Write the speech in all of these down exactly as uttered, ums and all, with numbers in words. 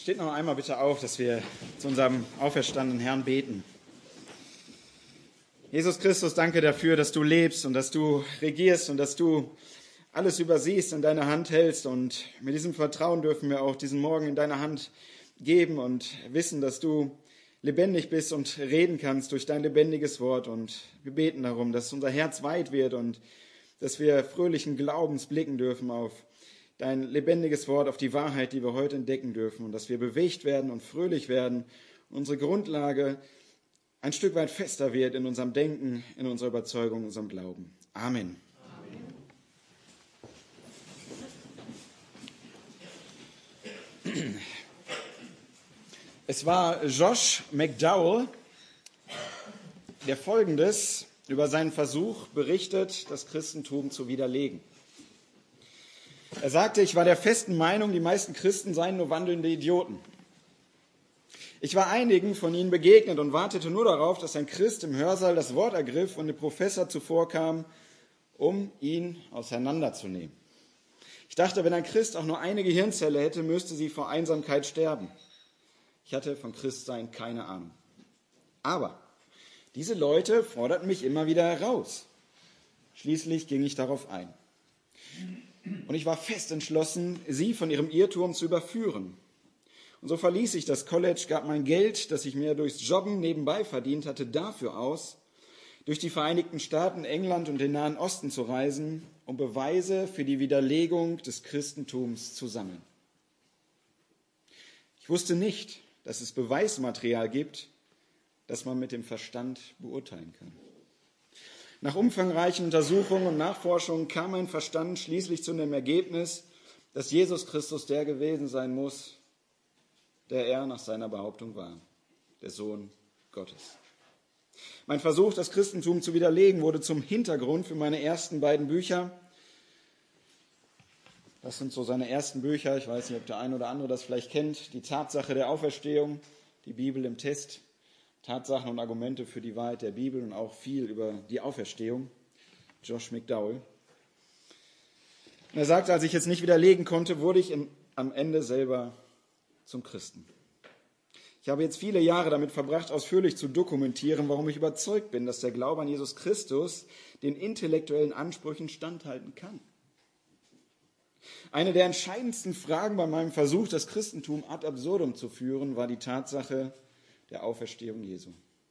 Steht noch einmal bitte auf, dass wir zu unserem auferstandenen Herrn beten. Jesus Christus, danke dafür, dass du lebst und dass du regierst und dass du alles übersiehst, in deiner Hand hältst. Und mit diesem Vertrauen dürfen wir auch diesen Morgen in deine Hand geben und wissen, dass du lebendig bist und reden kannst durch dein lebendiges Wort. Und wir beten darum, dass unser Herz weit wird und dass wir fröhlichen Glaubens blicken dürfen auf dein lebendiges Wort, auf die Wahrheit, die wir heute entdecken dürfen. Und dass wir bewegt werden und fröhlich werden. Unsere Grundlage ein Stück weit fester wird in unserem Denken, in unserer Überzeugung, in unserem Glauben. Amen. Amen. Es war Josh McDowell, der Folgendes über seinen Versuch berichtet, das Christentum zu widerlegen. Er sagte, ich war der festen Meinung, die meisten Christen seien nur wandelnde Idioten. Ich war einigen von ihnen begegnet und wartete nur darauf, dass ein Christ im Hörsaal das Wort ergriff und dem Professor zuvorkam, um ihn auseinanderzunehmen. Ich dachte, wenn ein Christ auch nur eine Gehirnzelle hätte, müsste sie vor Einsamkeit sterben. Ich hatte von Christsein keine Ahnung. Aber diese Leute forderten mich immer wieder heraus. Schließlich ging ich darauf ein. Und ich war fest entschlossen, sie von ihrem Irrtum zu überführen. Und so verließ ich das College, gab mein Geld, das ich mir durchs Jobben nebenbei verdient hatte, dafür aus, durch die Vereinigten Staaten, England und den Nahen Osten zu reisen, um Beweise für die Widerlegung des Christentums zu sammeln. Ich wusste nicht, dass es Beweismaterial gibt, das man mit dem Verstand beurteilen kann. Nach umfangreichen Untersuchungen und Nachforschungen kam mein Verstand schließlich zu dem Ergebnis, dass Jesus Christus der gewesen sein muss, der er nach seiner Behauptung war, der Sohn Gottes. Mein Versuch, das Christentum zu widerlegen, wurde zum Hintergrund für meine ersten beiden Bücher. Das sind so seine ersten Bücher, ich weiß nicht, ob der eine oder andere das vielleicht kennt, die Tatsache der Auferstehung, die Bibel im Test, Tatsachen und Argumente für die Wahrheit der Bibel und auch viel über die Auferstehung, Josh McDowell. Und er sagte, als ich jetzt nicht widerlegen konnte, wurde ich im, am Ende selber zum Christen. Ich habe jetzt viele Jahre damit verbracht, ausführlich zu dokumentieren, warum ich überzeugt bin, dass der Glaube an Jesus Christus den intellektuellen Ansprüchen standhalten kann. Eine der entscheidendsten Fragen bei meinem Versuch, das Christentum ad absurdum zu führen, war die Tatsache der Auferstehung Jesu.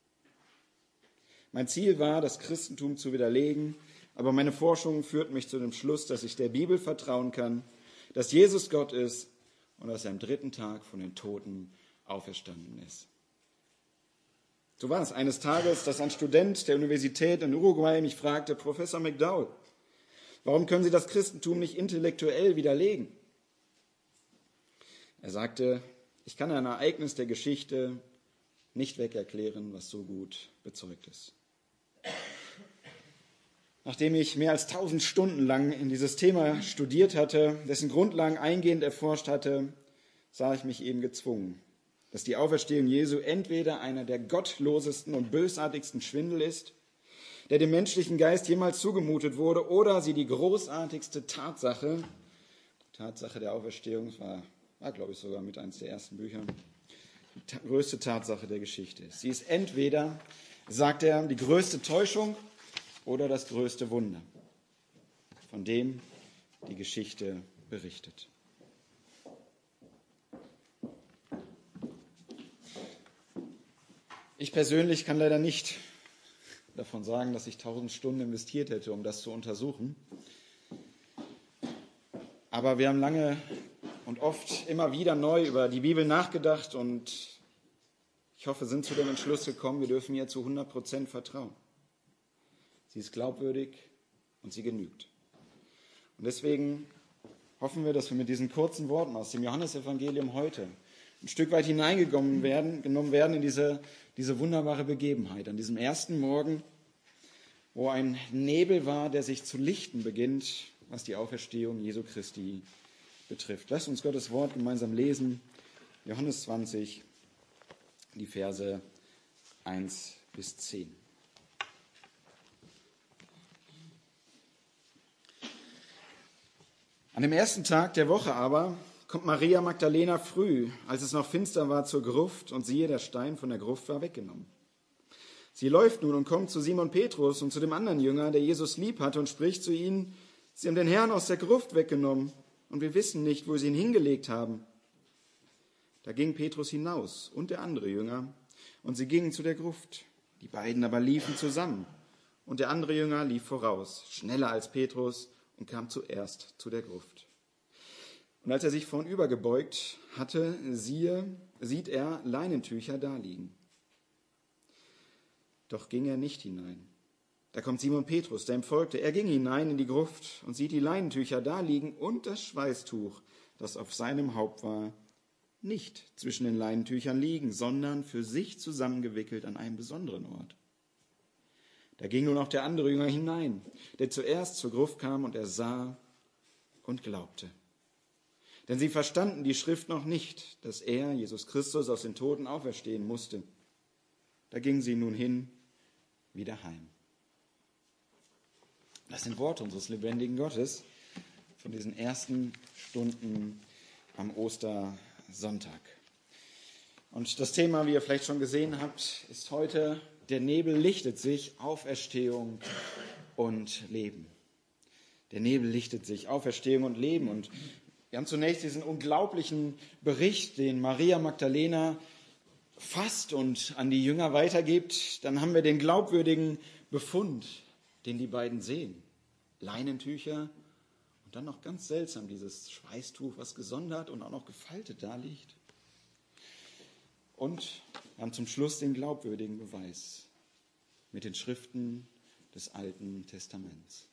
Mein Ziel war, das Christentum zu widerlegen, aber meine Forschung führt mich zu dem Schluss, dass ich der Bibel vertrauen kann, dass Jesus Gott ist und dass er am dritten Tag von den Toten auferstanden ist. So war es eines Tages, dass ein Student der Universität in Uruguay mich fragte, Professor McDowell, warum können Sie das Christentum nicht intellektuell widerlegen? Er sagte, ich kann ein Ereignis der Geschichte nicht wegerklären, was so gut bezeugt ist. Nachdem ich mehr als tausend Stunden lang in dieses Thema studiert hatte, dessen Grundlagen eingehend erforscht hatte, sah ich mich eben gezwungen, dass die Auferstehung Jesu entweder einer der gottlosesten und bösartigsten Schwindel ist, der dem menschlichen Geist jemals zugemutet wurde, oder sie die großartigste Tatsache, die Tatsache der Auferstehung, das war, war glaube ich sogar mit eines der ersten Bücher, die ta- größte Tatsache der Geschichte ist. Sie ist entweder, sagt er, die größte Täuschung oder das größte Wunder, von dem die Geschichte berichtet. Ich persönlich kann leider nicht davon sagen, dass ich tausend Stunden investiert hätte, um das zu untersuchen. Aber wir haben lange und oft immer wieder neu über die Bibel nachgedacht und ich hoffe, sind zu dem Entschluss gekommen, wir dürfen ihr zu hundert Prozent vertrauen. Sie ist glaubwürdig und sie genügt. Und deswegen hoffen wir, dass wir mit diesen kurzen Worten aus dem Johannesevangelium heute ein Stück weit hineingenommen werden, genommen werden in diese, diese wunderbare Begebenheit. An diesem ersten Morgen, wo ein Nebel war, der sich zu lichten beginnt, was die Auferstehung Jesu Christi betrifft. Lasst uns Gottes Wort gemeinsam lesen. Johannes zwanzig, die Verse eins bis zehn. An dem ersten Tag der Woche aber kommt Maria Magdalena früh, als es noch finster war, zur Gruft, und siehe, der Stein von der Gruft war weggenommen. Sie läuft nun und kommt zu Simon Petrus und zu dem anderen Jünger, der Jesus lieb hatte, und spricht zu ihnen: Sie haben den Herrn aus der Gruft weggenommen, und wir wissen nicht, wo sie ihn hingelegt haben. Da ging Petrus hinaus und der andere Jünger, und sie gingen zu der Gruft. Die beiden aber liefen zusammen, und der andere Jünger lief voraus, schneller als Petrus, und kam zuerst zu der Gruft. Und als er sich vornübergebeugt hatte, siehe, sieht er Leinentücher daliegen. Doch ging er nicht hinein. Da kommt Simon Petrus, der ihm folgte. Er ging hinein in die Gruft und sieht die Leinentücher daliegen und das Schweißtuch, das auf seinem Haupt war, nicht zwischen den Leinentüchern liegen, sondern für sich zusammengewickelt an einem besonderen Ort. Da ging nun auch der andere Jünger hinein, der zuerst zur Gruft kam, und er sah und glaubte. Denn sie verstanden die Schrift noch nicht, dass er, Jesus Christus, aus den Toten auferstehen musste. Da gingen sie nun hin, wieder heim. Das sind Worte unseres lebendigen Gottes von diesen ersten Stunden am Ostersonntag. Und das Thema, wie ihr vielleicht schon gesehen habt, ist heute: Der Nebel lichtet sich, Auferstehung und Leben. Der Nebel lichtet sich, Auferstehung und Leben. Und wir haben zunächst diesen unglaublichen Bericht, den Maria Magdalena fasst und an die Jünger weitergibt. Dann haben wir den glaubwürdigen Befund, den die beiden sehen. Leinentücher und dann noch ganz seltsam dieses Schweißtuch, was gesondert und auch noch gefaltet da liegt. Und wir haben zum Schluss den glaubwürdigen Beweis mit den Schriften des Alten Testaments.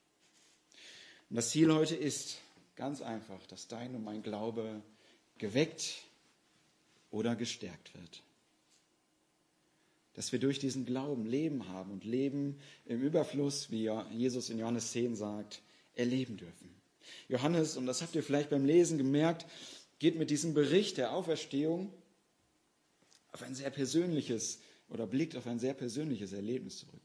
Und das Ziel heute ist ganz einfach, dass dein und mein Glaube geweckt oder gestärkt wird. Dass wir durch diesen Glauben Leben haben und Leben im Überfluss, wie Jesus in Johannes zehn sagt, erleben dürfen. Johannes, und das habt ihr vielleicht beim Lesen gemerkt, geht mit diesem Bericht der Auferstehung auf ein sehr persönliches oder blickt auf ein sehr persönliches Erlebnis zurück.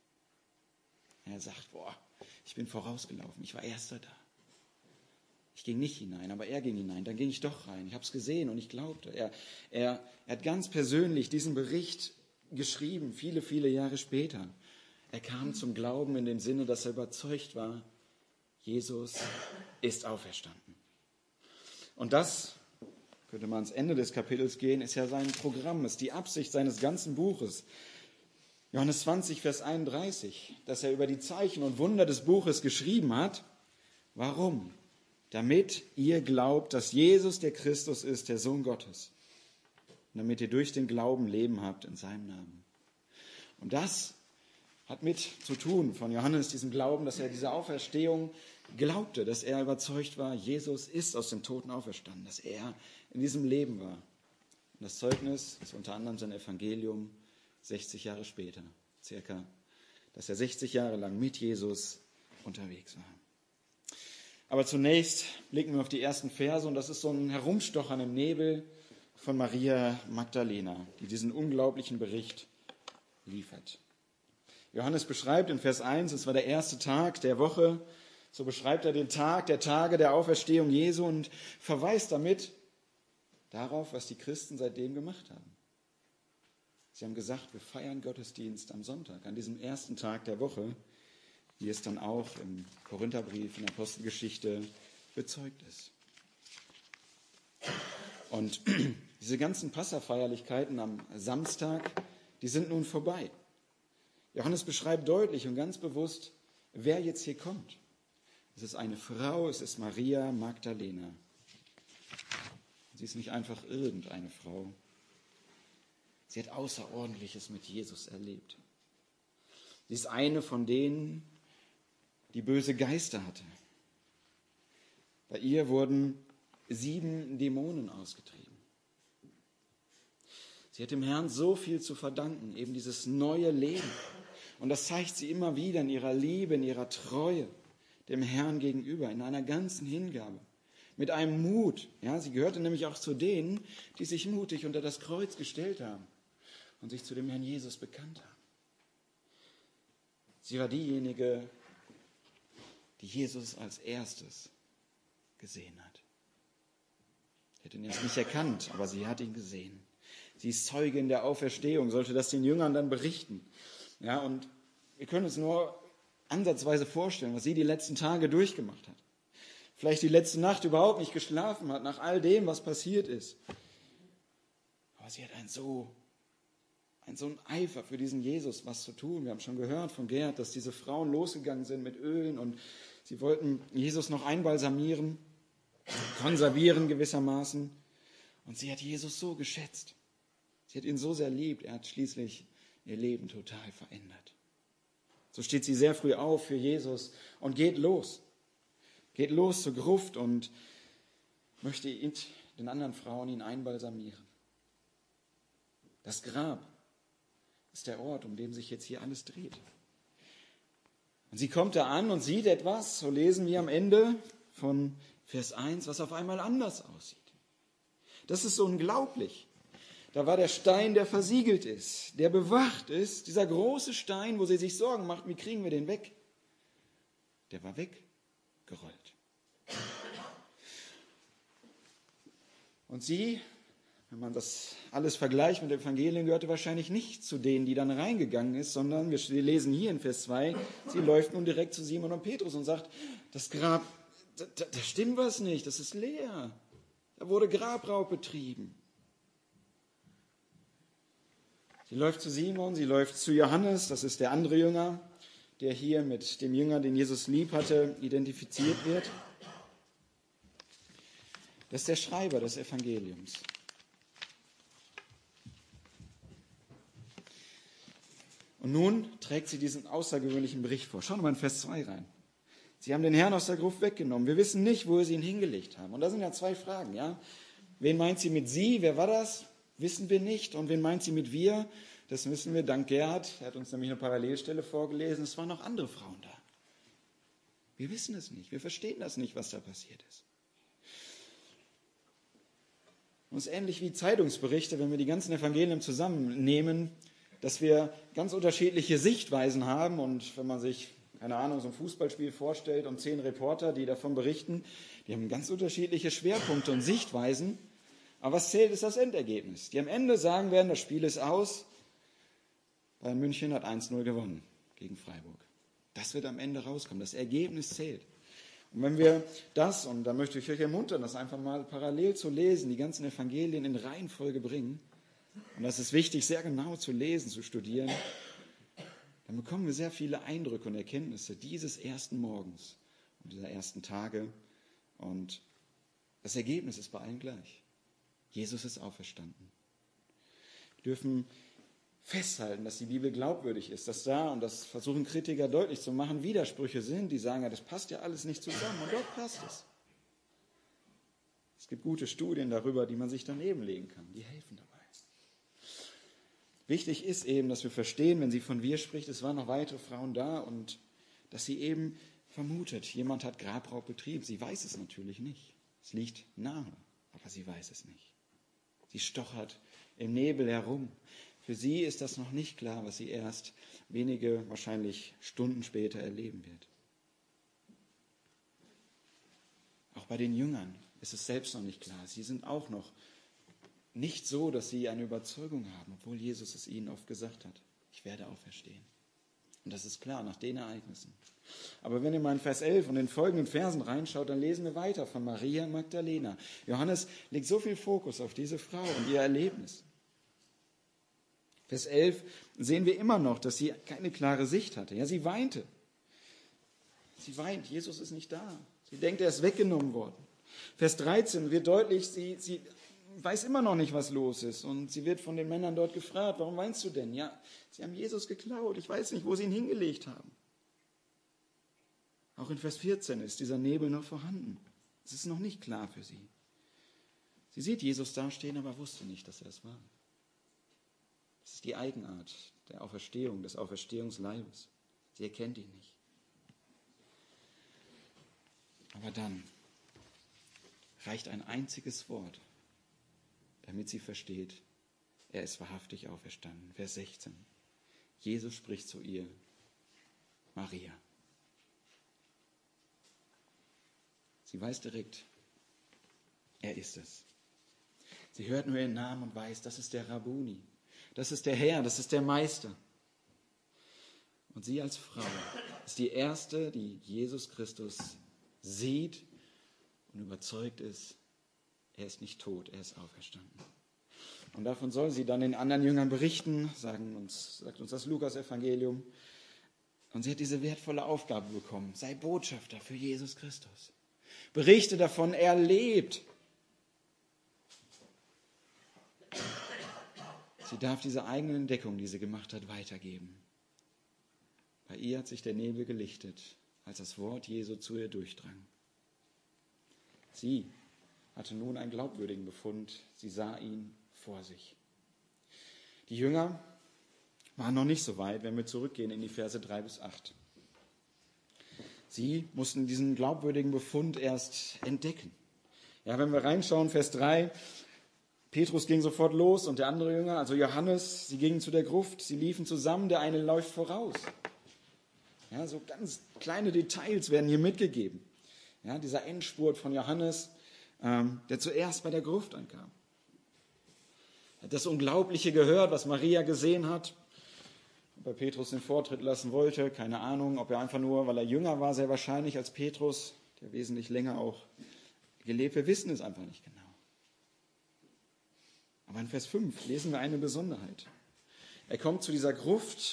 Er sagt, boah, ich bin vorausgelaufen, ich war Erster da. Ich ging nicht hinein, aber er ging hinein, dann ging ich doch rein. Ich habe es gesehen und ich glaubte. Er, er, er hat ganz persönlich diesen Bericht geschrieben, viele, viele Jahre später. Er kam zum Glauben in dem Sinne, dass er überzeugt war, Jesus ist auferstanden. Und das, könnte man ans Ende des Kapitels gehen, ist ja sein Programm, ist die Absicht seines ganzen Buches. Johannes zwanzig, Vers einunddreißig, dass er über die Zeichen und Wunder des Buches geschrieben hat. Warum? Damit ihr glaubt, dass Jesus der Christus ist, der Sohn Gottes. Und damit ihr durch den Glauben Leben habt in seinem Namen. Und das hat mit zu tun von Johannes, diesem Glauben, dass er diese Auferstehung glaubte, dass er überzeugt war, Jesus ist aus den Toten auferstanden, dass er in diesem Leben war. Und das Zeugnis ist unter anderem sein Evangelium sechzig Jahre später, circa, dass er sechzig Jahre lang mit Jesus unterwegs war. Aber zunächst blicken wir auf die ersten Verse, und das ist so ein Herumstochern im Nebel von Maria Magdalena, die diesen unglaublichen Bericht liefert. Johannes beschreibt in Vers eins, es war der erste Tag der Woche, so beschreibt er den Tag der Tage der Auferstehung Jesu und verweist damit darauf, was die Christen seitdem gemacht haben. Sie haben gesagt, wir feiern Gottesdienst am Sonntag, an diesem ersten Tag der Woche, wie es dann auch im Korintherbrief, in der Apostelgeschichte bezeugt ist. Und diese ganzen Passafeierlichkeiten am Samstag, die sind nun vorbei. Johannes beschreibt deutlich und ganz bewusst, wer jetzt hier kommt. Es ist eine Frau, es ist Maria Magdalena. Sie ist nicht einfach irgendeine Frau. Sie hat Außerordentliches mit Jesus erlebt. Sie ist eine von denen, die böse Geister hatte. Bei ihr wurden sieben Dämonen ausgetrieben. Sie hat dem Herrn so viel zu verdanken, eben dieses neue Leben. Und das zeigt sie immer wieder in ihrer Liebe, in ihrer Treue dem Herrn gegenüber, in einer ganzen Hingabe, mit einem Mut. Ja, sie gehörte nämlich auch zu denen, die sich mutig unter das Kreuz gestellt haben und sich zu dem Herrn Jesus bekannt haben. Sie war diejenige, die Jesus als erstes gesehen hat. Sie hat ihn erst nicht erkannt, aber sie hat ihn gesehen. Sie ist Zeugin der Auferstehung, sollte das den Jüngern dann berichten. Ja, und wir können uns nur ansatzweise vorstellen, was sie die letzten Tage durchgemacht hat. Vielleicht die letzte Nacht überhaupt nicht geschlafen hat, nach all dem, was passiert ist. Aber sie hat einen so, einen so einen Eifer für diesen Jesus, was zu tun. Wir haben schon gehört von Gerd, dass diese Frauen losgegangen sind mit Ölen und sie wollten Jesus noch einbalsamieren, konservieren gewissermaßen. Und sie hat Jesus so geschätzt. Sie hat ihn so sehr liebt. Er hat schließlich ihr Leben total verändert. So steht sie sehr früh auf für Jesus und geht los. Geht los zur Gruft und möchte ihn, den anderen Frauen ihn einbalsamieren. Das Grab ist der Ort, um den sich jetzt hier alles dreht. Und sie kommt da an und sieht etwas, so lesen wir am Ende von Vers eins, was auf einmal anders aussieht. Das ist so unglaublich. Da war der Stein, der versiegelt ist, der bewacht ist, dieser große Stein, wo sie sich Sorgen macht, wie kriegen wir den weg? Der war weggerollt. Und sie, wenn man das alles vergleicht mit dem Evangelium, gehörte wahrscheinlich nicht zu denen, die dann reingegangen ist, sondern wir lesen hier in Vers zwei, sie läuft nun direkt zu Simon und Petrus und sagt, das Grab, da, da stimmt was nicht, das ist leer. Da wurde Grabraub betrieben. Sie läuft zu Simon, sie läuft zu Johannes, das ist der andere Jünger, der hier mit dem Jünger, den Jesus lieb hatte, identifiziert wird. Das ist der Schreiber des Evangeliums. Und nun trägt sie diesen außergewöhnlichen Bericht vor. Schauen wir mal in Vers zwei rein. Sie haben den Herrn aus der Gruft weggenommen. Wir wissen nicht, wo sie ihn hingelegt haben. Und da sind ja zwei Fragen. Ja? Wen meint sie mit sie? Wer war das? Wissen wir nicht. Und wen meint sie mit wir? Das wissen wir dank Gerhard. Er hat uns nämlich eine Parallelstelle vorgelesen. Es waren noch andere Frauen da. Wir wissen es nicht. Wir verstehen das nicht, was da passiert ist. Und es ist ähnlich wie Zeitungsberichte, wenn wir die ganzen Evangelien zusammennehmen, dass wir ganz unterschiedliche Sichtweisen haben. Und wenn man sich, keine Ahnung, so ein Fußballspiel vorstellt und zehn Reporter, die davon berichten, die haben ganz unterschiedliche Schwerpunkte und Sichtweisen. Aber was zählt, ist das Endergebnis. Die am Ende sagen werden, das Spiel ist aus. Bayern München hat eins null gewonnen gegen Freiburg. Das wird am Ende rauskommen. Das Ergebnis zählt. Und wenn wir das, und da möchte ich euch ermuntern, das einfach mal parallel zu lesen, die ganzen Evangelien in Reihenfolge bringen, und das ist wichtig, sehr genau zu lesen, zu studieren, dann bekommen wir sehr viele Eindrücke und Erkenntnisse dieses ersten Morgens und dieser ersten Tage. Und das Ergebnis ist bei allen gleich. Jesus ist auferstanden. Wir dürfen festhalten, dass die Bibel glaubwürdig ist, dass da, und das versuchen Kritiker deutlich zu machen, Widersprüche sind, die sagen, ja, das passt ja alles nicht zusammen, und dort passt es. Es gibt gute Studien darüber, die man sich daneben legen kann, die helfen dabei. Wichtig ist eben, dass wir verstehen, wenn sie von wir spricht, es waren noch weitere Frauen da und dass sie eben vermutet, jemand hat Grabraub betrieben. Sie weiß es natürlich nicht. Es liegt nahe, aber sie weiß es nicht. Sie stochert im Nebel herum. Für sie ist das noch nicht klar, was sie erst wenige, wahrscheinlich Stunden später erleben wird. Auch bei den Jüngern ist es selbst noch nicht klar. Sie sind auch noch nicht so, dass sie eine Überzeugung haben, obwohl Jesus es ihnen oft gesagt hat. Ich werde auferstehen. Und das ist klar, nach den Ereignissen. Aber wenn ihr mal in Vers elf und den folgenden Versen reinschaut, dann lesen wir weiter von Maria Magdalena. Johannes legt so viel Fokus auf diese Frau und ihr Erlebnis. Vers elf sehen wir immer noch, dass sie keine klare Sicht hatte. Ja, sie weinte. Sie weint, Jesus ist nicht da. Sie denkt, er ist weggenommen worden. Vers dreizehn wird deutlich, sie, sie weiß immer noch nicht, was los ist. Und sie wird von den Männern dort gefragt, warum weinst du denn? Ja, sie haben Jesus geklaut. Ich weiß nicht, wo sie ihn hingelegt haben. Auch in Vers vierzehn ist dieser Nebel noch vorhanden. Es ist noch nicht klar für sie. Sie sieht Jesus dastehen, aber wusste nicht, dass er es war. Das ist die Eigenart der Auferstehung, des Auferstehungsleibes. Sie erkennt ihn nicht. Aber dann reicht ein einziges Wort, damit sie versteht, er ist wahrhaftig auferstanden. Vers sechzehn. Jesus spricht zu ihr, Maria. Sie weiß direkt, er ist es. Sie hört nur ihren Namen und weiß, das ist der Rabbuni, das ist der Herr, das ist der Meister. Und sie als Frau ist die Erste, die Jesus Christus sieht und überzeugt ist, er ist nicht tot, er ist auferstanden. Und davon soll sie dann den anderen Jüngern berichten, sagen uns, sagt uns das Lukas-Evangelium. Und sie hat diese wertvolle Aufgabe bekommen, sei Botschafter für Jesus Christus. Berichte davon, er lebt. Sie darf diese eigene Entdeckung, die sie gemacht hat, weitergeben. Bei ihr hat sich der Nebel gelichtet, als das Wort Jesu zu ihr durchdrang. Sie hatte nun einen glaubwürdigen Befund. Sie sah ihn vor sich. Die Jünger waren noch nicht so weit, wenn wir zurückgehen in die Verse drei bis acht. Sie mussten diesen glaubwürdigen Befund erst entdecken. Ja, wenn wir reinschauen, Vers drei, Petrus ging sofort los und der andere Jünger, also Johannes, sie gingen zu der Gruft, sie liefen zusammen, der eine läuft voraus. Ja, so ganz kleine Details werden hier mitgegeben. Ja, dieser Endspurt von Johannes, ähm, der zuerst bei der Gruft ankam. Er hat das Unglaubliche gehört, was Maria gesehen hat. Ob er Petrus den Vortritt lassen wollte, keine Ahnung. Ob er einfach nur, weil er jünger war, sehr wahrscheinlich als Petrus, der wesentlich länger auch gelebt. Wir wissen es einfach nicht genau. Aber in Vers fünf lesen wir eine Besonderheit. Er kommt zu dieser Gruft.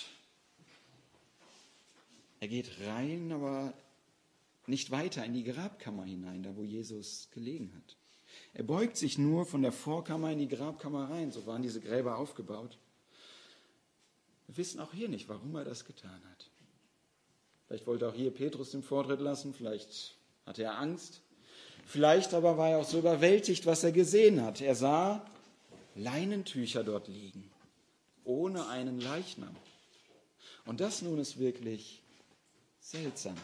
Er geht rein, aber nicht weiter in die Grabkammer hinein, da wo Jesus gelegen hat. Er beugt sich nur von der Vorkammer in die Grabkammer rein. So waren diese Gräber aufgebaut. Wir wissen auch hier nicht, warum er das getan hat. Vielleicht wollte auch hier Petrus den Vortritt lassen, vielleicht hatte er Angst. Vielleicht aber war er auch so überwältigt, was er gesehen hat. Er sah Leinentücher dort liegen, ohne einen Leichnam. Und das nun ist wirklich seltsam.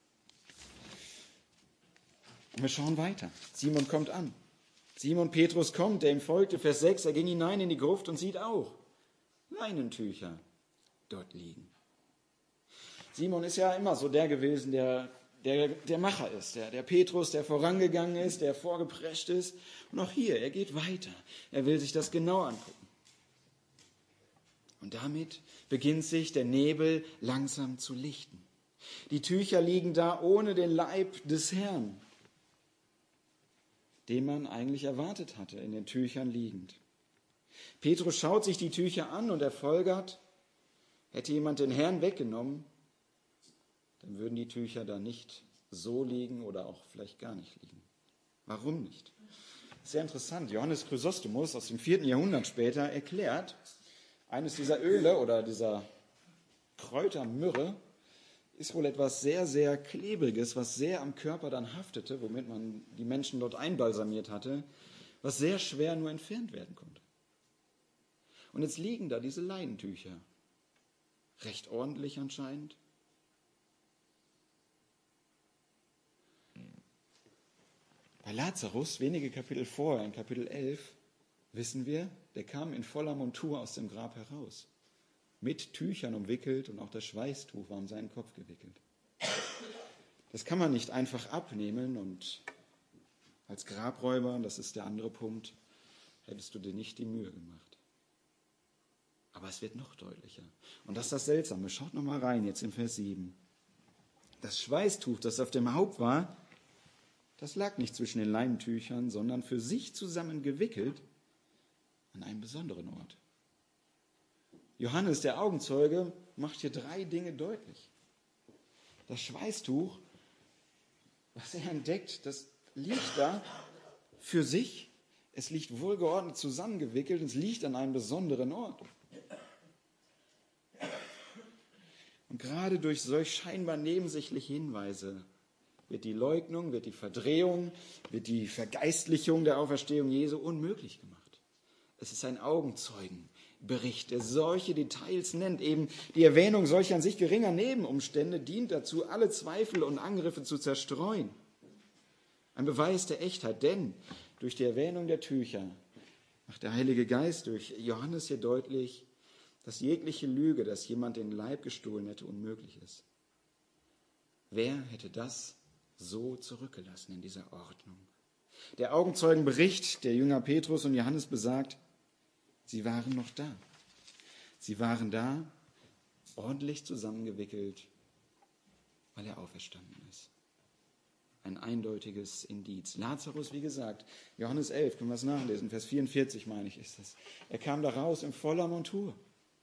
Und wir schauen weiter. Simon kommt an. Simon Petrus kommt, der ihm folgte. Vers sechs, er ging hinein in die Gruft und sieht auch Leinentücher dort liegen. Simon ist ja immer so der gewesen, der, der, der Macher ist. Der, der Petrus, der vorangegangen ist, der vorgeprescht ist. Und auch hier, er geht weiter. Er will sich das genau angucken. Und damit beginnt sich der Nebel langsam zu lichten. Die Tücher liegen da ohne den Leib des Herrn, den man eigentlich erwartet hatte, in den Tüchern liegend. Petrus schaut sich die Tücher an und er folgert, hätte jemand den Herrn weggenommen, dann würden die Tücher da nicht so liegen oder auch vielleicht gar nicht liegen. Warum nicht? Sehr interessant. Johannes Chrysostomus aus dem vierten Jahrhundert später erklärt, eines dieser Öle oder dieser Kräuter Myrrhe ist wohl etwas sehr, sehr Klebriges, was sehr am Körper dann haftete, womit man die Menschen dort einbalsamiert hatte, was sehr schwer nur entfernt werden konnte. Und jetzt liegen da diese Leinentücher. Recht ordentlich anscheinend. Bei Lazarus, wenige Kapitel vorher, in Kapitel elf, wissen wir, der kam in voller Montur aus dem Grab heraus. Mit Tüchern umwickelt und auch das Schweißtuch war um seinen Kopf gewickelt. Das kann man nicht einfach abnehmen und als Grabräuber, das ist der andere Punkt, hättest du dir nicht die Mühe gemacht. Aber es wird noch deutlicher. Und das ist das Seltsame. Schaut nochmal rein, jetzt im Vers sieben. Das Schweißtuch, das auf dem Haupt war, das lag nicht zwischen den Leintüchern, sondern für sich zusammen gewickelt an einem besonderen Ort. Johannes, der Augenzeuge, macht hier drei Dinge deutlich. Das Schweißtuch, was er entdeckt, das liegt da für sich. Es liegt wohlgeordnet zusammengewickelt, es liegt an einem besonderen Ort. Und gerade durch solch scheinbar nebensächliche Hinweise wird die Leugnung, wird die Verdrehung, wird die Vergeistlichung der Auferstehung Jesu unmöglich gemacht. Es ist ein Augenzeugenbericht, der solche Details nennt. Eben die Erwähnung solcher an sich geringer Nebenumstände dient dazu, alle Zweifel und Angriffe zu zerstreuen. Ein Beweis der Echtheit, denn durch die Erwähnung der Tücher macht der Heilige Geist durch Johannes hier deutlich, dass jegliche Lüge, dass jemand den Leib gestohlen hätte, unmöglich ist. Wer hätte das so zurückgelassen in dieser Ordnung? Der Augenzeugenbericht der Jünger Petrus und Johannes besagt, sie waren noch da. Sie waren da, ordentlich zusammengewickelt, weil er auferstanden ist. Ein eindeutiges Indiz. Lazarus, wie gesagt, Johannes elf, können wir es nachlesen, Vers vierundvierzig meine ich ist das. Er kam da raus in voller Montur.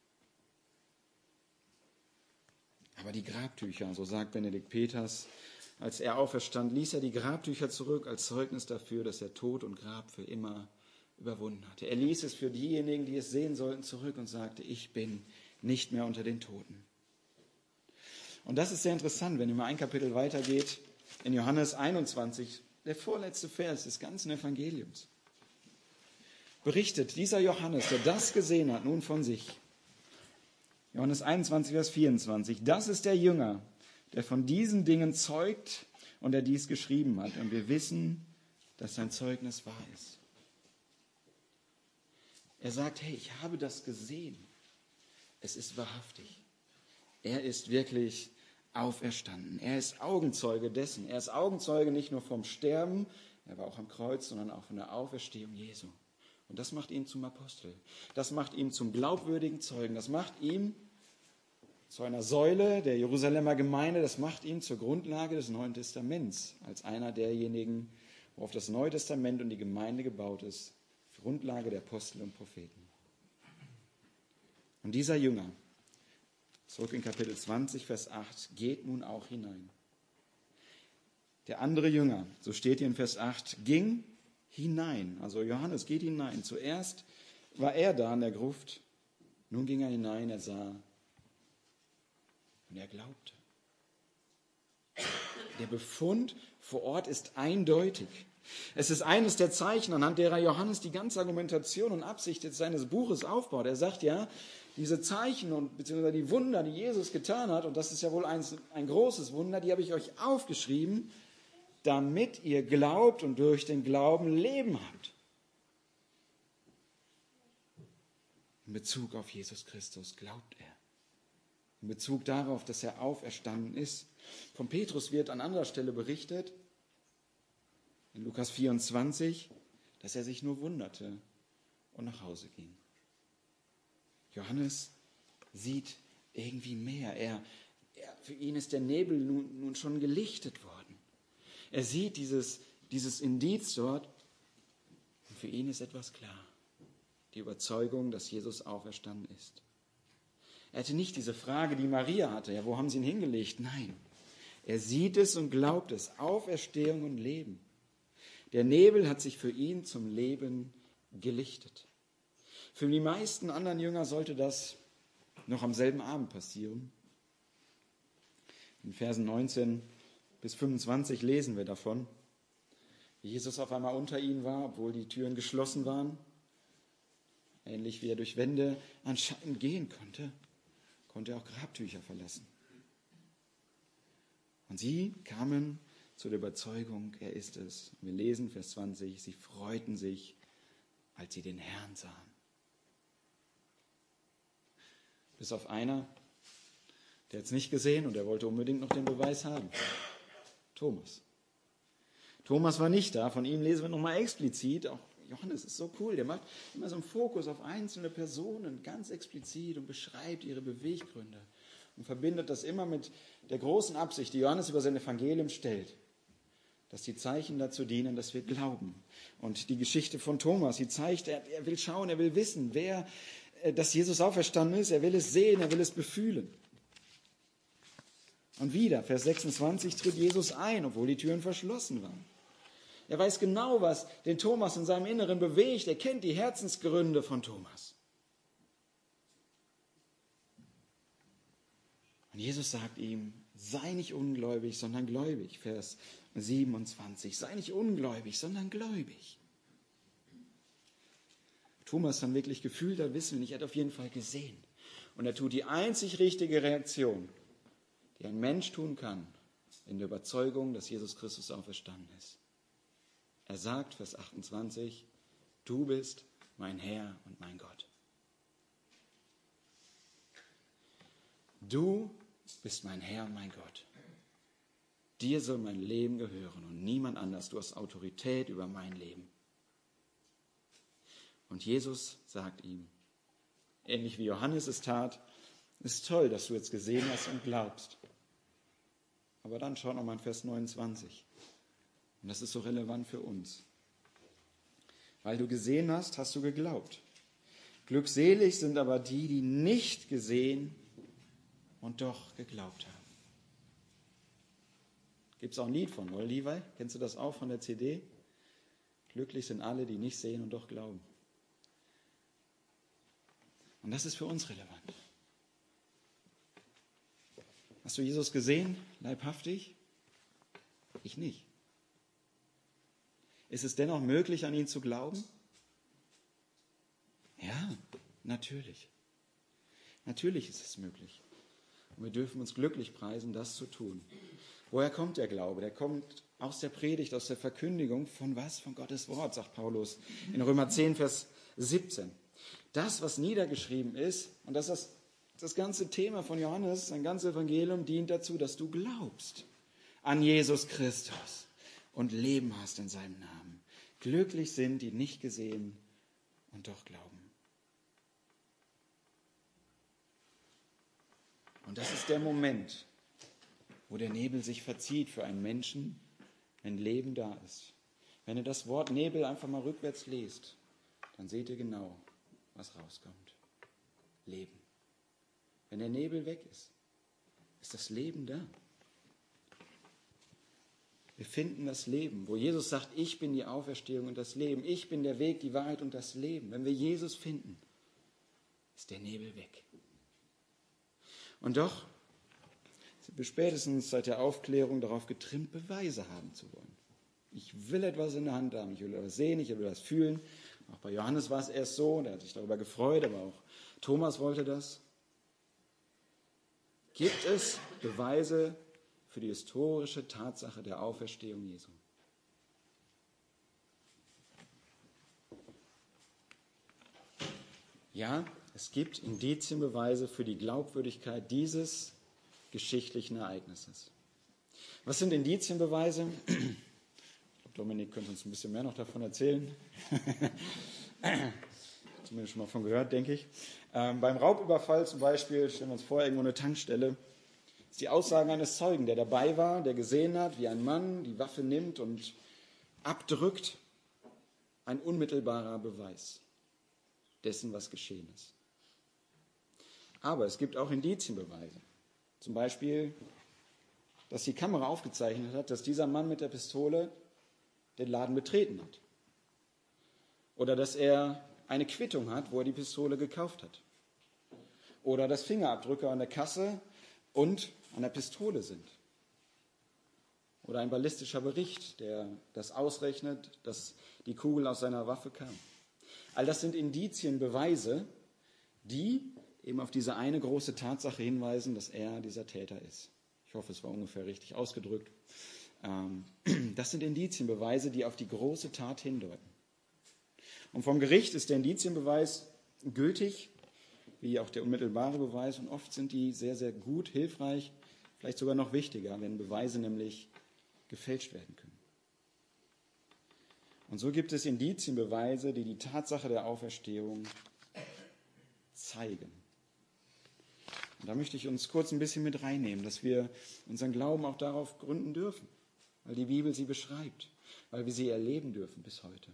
Aber die Grabtücher, so sagt Benedikt Peters, als er auferstand, ließ er die Grabtücher zurück als Zeugnis dafür, dass er Tod und Grab für immer überwunden hatte. Er ließ es für diejenigen, die es sehen sollten, zurück und sagte, ich bin nicht mehr unter den Toten. Und das ist sehr interessant, wenn ihr mal ein Kapitel weitergeht, in Johannes einundzwanzig, der vorletzte Vers des ganzen Evangeliums. Berichtet dieser Johannes, der das gesehen hat, nun von sich. Johannes einundzwanzig, Vers vierundzwanzig. Das ist der Jünger, der von diesen Dingen zeugt und der dies geschrieben hat. Und wir wissen, dass sein Zeugnis wahr ist. Er sagt, hey, ich habe das gesehen. Es ist wahrhaftig. Er ist wirklich auferstanden. Er ist Augenzeuge dessen. Er ist Augenzeuge nicht nur vom Sterben, er war auch am Kreuz, sondern auch von der Auferstehung Jesu. Und das macht ihn zum Apostel. Das macht ihn zum glaubwürdigen Zeugen. Das macht ihn zu einer Säule der Jerusalemer Gemeinde. Das macht ihn zur Grundlage des Neuen Testaments. Als einer derjenigen, worauf das Neue Testament und die Gemeinde gebaut ist. Grundlage der Apostel und Propheten. Und dieser Jünger, zurück in Kapitel zwanzig, Vers acht, geht nun auch hinein. Der andere Jünger, so steht hier in Vers acht, ging hinein. Also Johannes geht hinein. Zuerst war er da in der Gruft. Nun ging er hinein, er sah und er glaubte. Der Befund vor Ort ist eindeutig. Es ist eines der Zeichen, anhand derer Johannes die ganze Argumentation und Absicht seines Buches aufbaut. Er sagt ja, diese Zeichen und beziehungsweise die Wunder, die Jesus getan hat, und das ist ja wohl ein, ein großes Wunder, die habe ich euch aufgeschrieben, damit ihr glaubt und durch den Glauben Leben habt. In Bezug auf Jesus Christus glaubt er. In Bezug darauf, dass er auferstanden ist. Von Petrus wird an anderer Stelle berichtet, in Lukas vierundzwanzig, dass er sich nur wunderte und nach Hause ging. Johannes sieht irgendwie mehr. Er, er, für ihn ist der Nebel nun, nun schon gelichtet worden. Er sieht dieses, dieses Indiz dort und für ihn ist etwas klar. Die Überzeugung, dass Jesus auferstanden ist. Er hatte nicht diese Frage, die Maria hatte, ja, wo haben sie ihn hingelegt? Nein, er sieht es und glaubt es. Auferstehung und Leben. Der Nebel hat sich für ihn zum Leben gelichtet. Für die meisten anderen Jünger sollte das noch am selben Abend passieren. In Versen neunzehn bis fünfundzwanzig lesen wir davon, wie Jesus auf einmal unter ihnen war, obwohl die Türen geschlossen waren. Ähnlich wie er durch Wände anscheinend gehen konnte, konnte er auch Grabtücher verlassen. Und sie kamen zu der Überzeugung, er ist es. Wir lesen Vers zwanzig, sie freuten sich, als sie den Herrn sahen. Bis auf einer, der hat es nicht gesehen und er wollte unbedingt noch den Beweis haben. Thomas. Thomas war nicht da, von ihm lesen wir nochmal explizit. Auch Johannes ist so cool, der macht immer so einen Fokus auf einzelne Personen, ganz explizit und beschreibt ihre Beweggründe und verbindet das immer mit der großen Absicht, die Johannes über sein Evangelium stellt. Dass die Zeichen dazu dienen, dass wir glauben. Und die Geschichte von Thomas, die zeigt, er, er will schauen, er will wissen, wer, dass Jesus auferstanden ist. Er will es sehen, er will es befühlen. Und wieder, Vers sechsundzwanzig, tritt Jesus ein, obwohl die Türen verschlossen waren. Er weiß genau, was den Thomas in seinem Inneren bewegt. Er kennt die Herzensgründe von Thomas. Und Jesus sagt ihm, sei nicht ungläubig, sondern gläubig. Vers siebenundzwanzig. Sei nicht ungläubig, sondern gläubig. Thomas dann wirklich gefühlt hat, wissen wir nicht, er hat auf jeden Fall gesehen. Und er tut die einzig richtige Reaktion, die ein Mensch tun kann, in der Überzeugung, dass Jesus Christus auferstanden ist. Er sagt, Vers achtundzwanzig, du bist mein Herr und mein Gott. Du bist mein Herr und mein Gott. Dir soll mein Leben gehören und niemand anders. Du hast Autorität über mein Leben. Und Jesus sagt ihm, ähnlich wie Johannes es tat, ist toll, dass du jetzt gesehen hast und glaubst. Aber dann schaut nochmal in Vers neunundzwanzig. Und das ist so relevant für uns. Weil du gesehen hast, hast du geglaubt. Glückselig sind aber die, die nicht gesehen und doch geglaubt haben. Gibt es auch ein Lied von, oder Levi? Kennst du das auch von der C D? Glücklich sind alle, die nicht sehen und doch glauben. Und das ist für uns relevant. Hast du Jesus gesehen, leibhaftig? Ich nicht. Ist es dennoch möglich, an ihn zu glauben? Ja, natürlich. Natürlich ist es möglich. Und wir dürfen uns glücklich preisen, das zu tun. Woher kommt der Glaube? Der kommt aus der Predigt, aus der Verkündigung von was? Von Gottes Wort, sagt Paulus in Römer zehn, Vers siebzehn. Das, was niedergeschrieben ist, und das ist das ganze Thema von Johannes, sein ganzes Evangelium dient dazu, dass du glaubst an Jesus Christus und Leben hast in seinem Namen. Glücklich sind, die nicht gesehen und doch glauben. Und das ist der Moment, wo der Nebel sich verzieht für einen Menschen, wenn Leben da ist. Wenn ihr das Wort Nebel einfach mal rückwärts lest, dann seht ihr genau, was rauskommt. Leben. Wenn der Nebel weg ist, ist das Leben da. Wir finden das Leben, wo Jesus sagt, ich bin die Auferstehung und das Leben. Ich bin der Weg, die Wahrheit und das Leben. Wenn wir Jesus finden, ist der Nebel weg. Und doch sind wir spätestens seit der Aufklärung darauf getrimmt, Beweise haben zu wollen. Ich will etwas in der Hand haben, ich will etwas sehen, ich will etwas fühlen. Auch bei Johannes war es erst so, der hat sich darüber gefreut, aber auch Thomas wollte das. Gibt es Beweise für die historische Tatsache der Auferstehung Jesu? Ja, es gibt Indizienbeweise für die Glaubwürdigkeit dieses geschichtlichen Ereignisses. Was sind Indizienbeweise? Ich glaube, Dominik könnte uns ein bisschen mehr noch davon erzählen. Zumindest schon mal von gehört, denke ich. Ähm, beim Raubüberfall zum Beispiel, stellen wir uns vor, irgendwo eine Tankstelle, ist die Aussage eines Zeugen, der dabei war, der gesehen hat, wie ein Mann die Waffe nimmt und abdrückt, ein unmittelbarer Beweis dessen, was geschehen ist. Aber es gibt auch Indizienbeweise. Zum Beispiel, dass die Kamera aufgezeichnet hat, dass dieser Mann mit der Pistole den Laden betreten hat. Oder dass er eine Quittung hat, wo er die Pistole gekauft hat. Oder dass Fingerabdrücke an der Kasse und an der Pistole sind. Oder ein ballistischer Bericht, der das ausrechnet, dass die Kugel aus seiner Waffe kam. All das sind Indizienbeweise, die eben auf diese eine große Tatsache hinweisen, dass er dieser Täter ist. Ich hoffe, es war ungefähr richtig ausgedrückt. Das sind Indizienbeweise, die auf die große Tat hindeuten. Und vom Gericht ist der Indizienbeweis gültig, wie auch der unmittelbare Beweis. Und oft sind die sehr, sehr gut, hilfreich, vielleicht sogar noch wichtiger, wenn Beweise nämlich gefälscht werden können. Und so gibt es Indizienbeweise, die die Tatsache der Auferstehung zeigen. Und da möchte ich uns kurz ein bisschen mit reinnehmen, dass wir unseren Glauben auch darauf gründen dürfen, weil die Bibel sie beschreibt, weil wir sie erleben dürfen bis heute.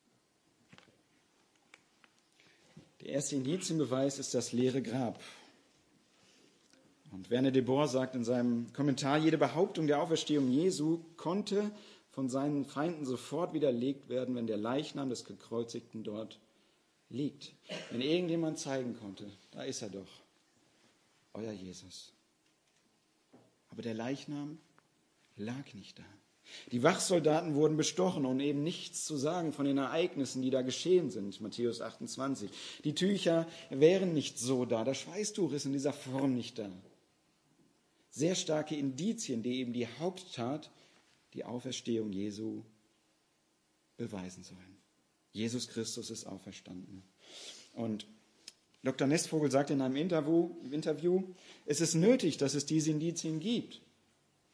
Der erste Indizienbeweis ist das leere Grab. Und Werner de Boer sagt in seinem Kommentar, jede Behauptung der Auferstehung Jesu konnte von seinen Feinden sofort widerlegt werden, wenn der Leichnam des Gekreuzigten dort liegt. Wenn irgendjemand zeigen konnte, da ist er doch, euer Jesus. Aber der Leichnam lag nicht da. Die Wachsoldaten wurden bestochen und eben nichts zu sagen von den Ereignissen, die da geschehen sind. Matthäus achtundzwanzig. Die Tücher wären nicht so da. Das Schweißtuch ist in dieser Form nicht da. Sehr starke Indizien, die eben die Haupttat, die Auferstehung Jesu, beweisen sollen. Jesus Christus ist auferstanden. Und Doktor Nestvogel sagt in einem Interview, Interview, es ist nötig, dass es diese Indizien gibt.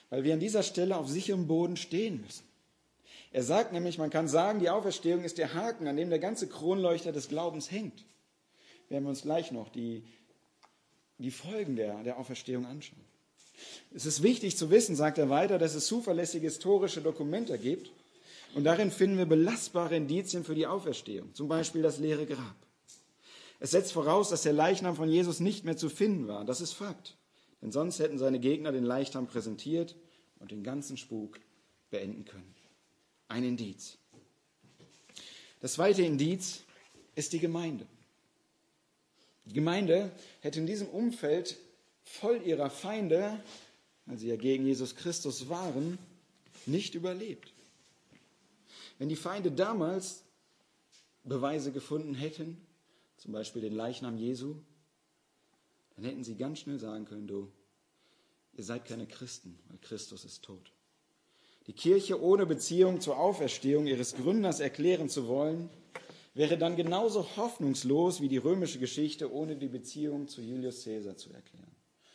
weil wir an dieser Stelle auf sicherem Boden stehen müssen. Er sagt nämlich, man kann sagen, die Auferstehung ist der Haken, an dem der ganze Kronleuchter des Glaubens hängt. Werden wir uns gleich noch die, die Folgen der, der Auferstehung anschauen. Es ist wichtig zu wissen, sagt er weiter, dass es zuverlässige historische Dokumente gibt. Und darin finden wir belastbare Indizien für die Auferstehung, zum Beispiel das leere Grab. Es setzt voraus, dass der Leichnam von Jesus nicht mehr zu finden war. Das ist Fakt. Denn sonst hätten seine Gegner den Leichnam präsentiert und den ganzen Spuk beenden können. Ein Indiz. Das zweite Indiz ist die Gemeinde. Die Gemeinde hätte in diesem Umfeld voll ihrer Feinde, weil sie ja gegen Jesus Christus waren, nicht überlebt. Wenn die Feinde damals Beweise gefunden hätten, zum Beispiel den Leichnam Jesu, dann hätten sie ganz schnell sagen können, du, ihr seid keine Christen, weil Christus ist tot. Die Kirche ohne Beziehung zur Auferstehung ihres Gründers erklären zu wollen, wäre dann genauso hoffnungslos wie die römische Geschichte ohne die Beziehung zu Julius Caesar zu erklären,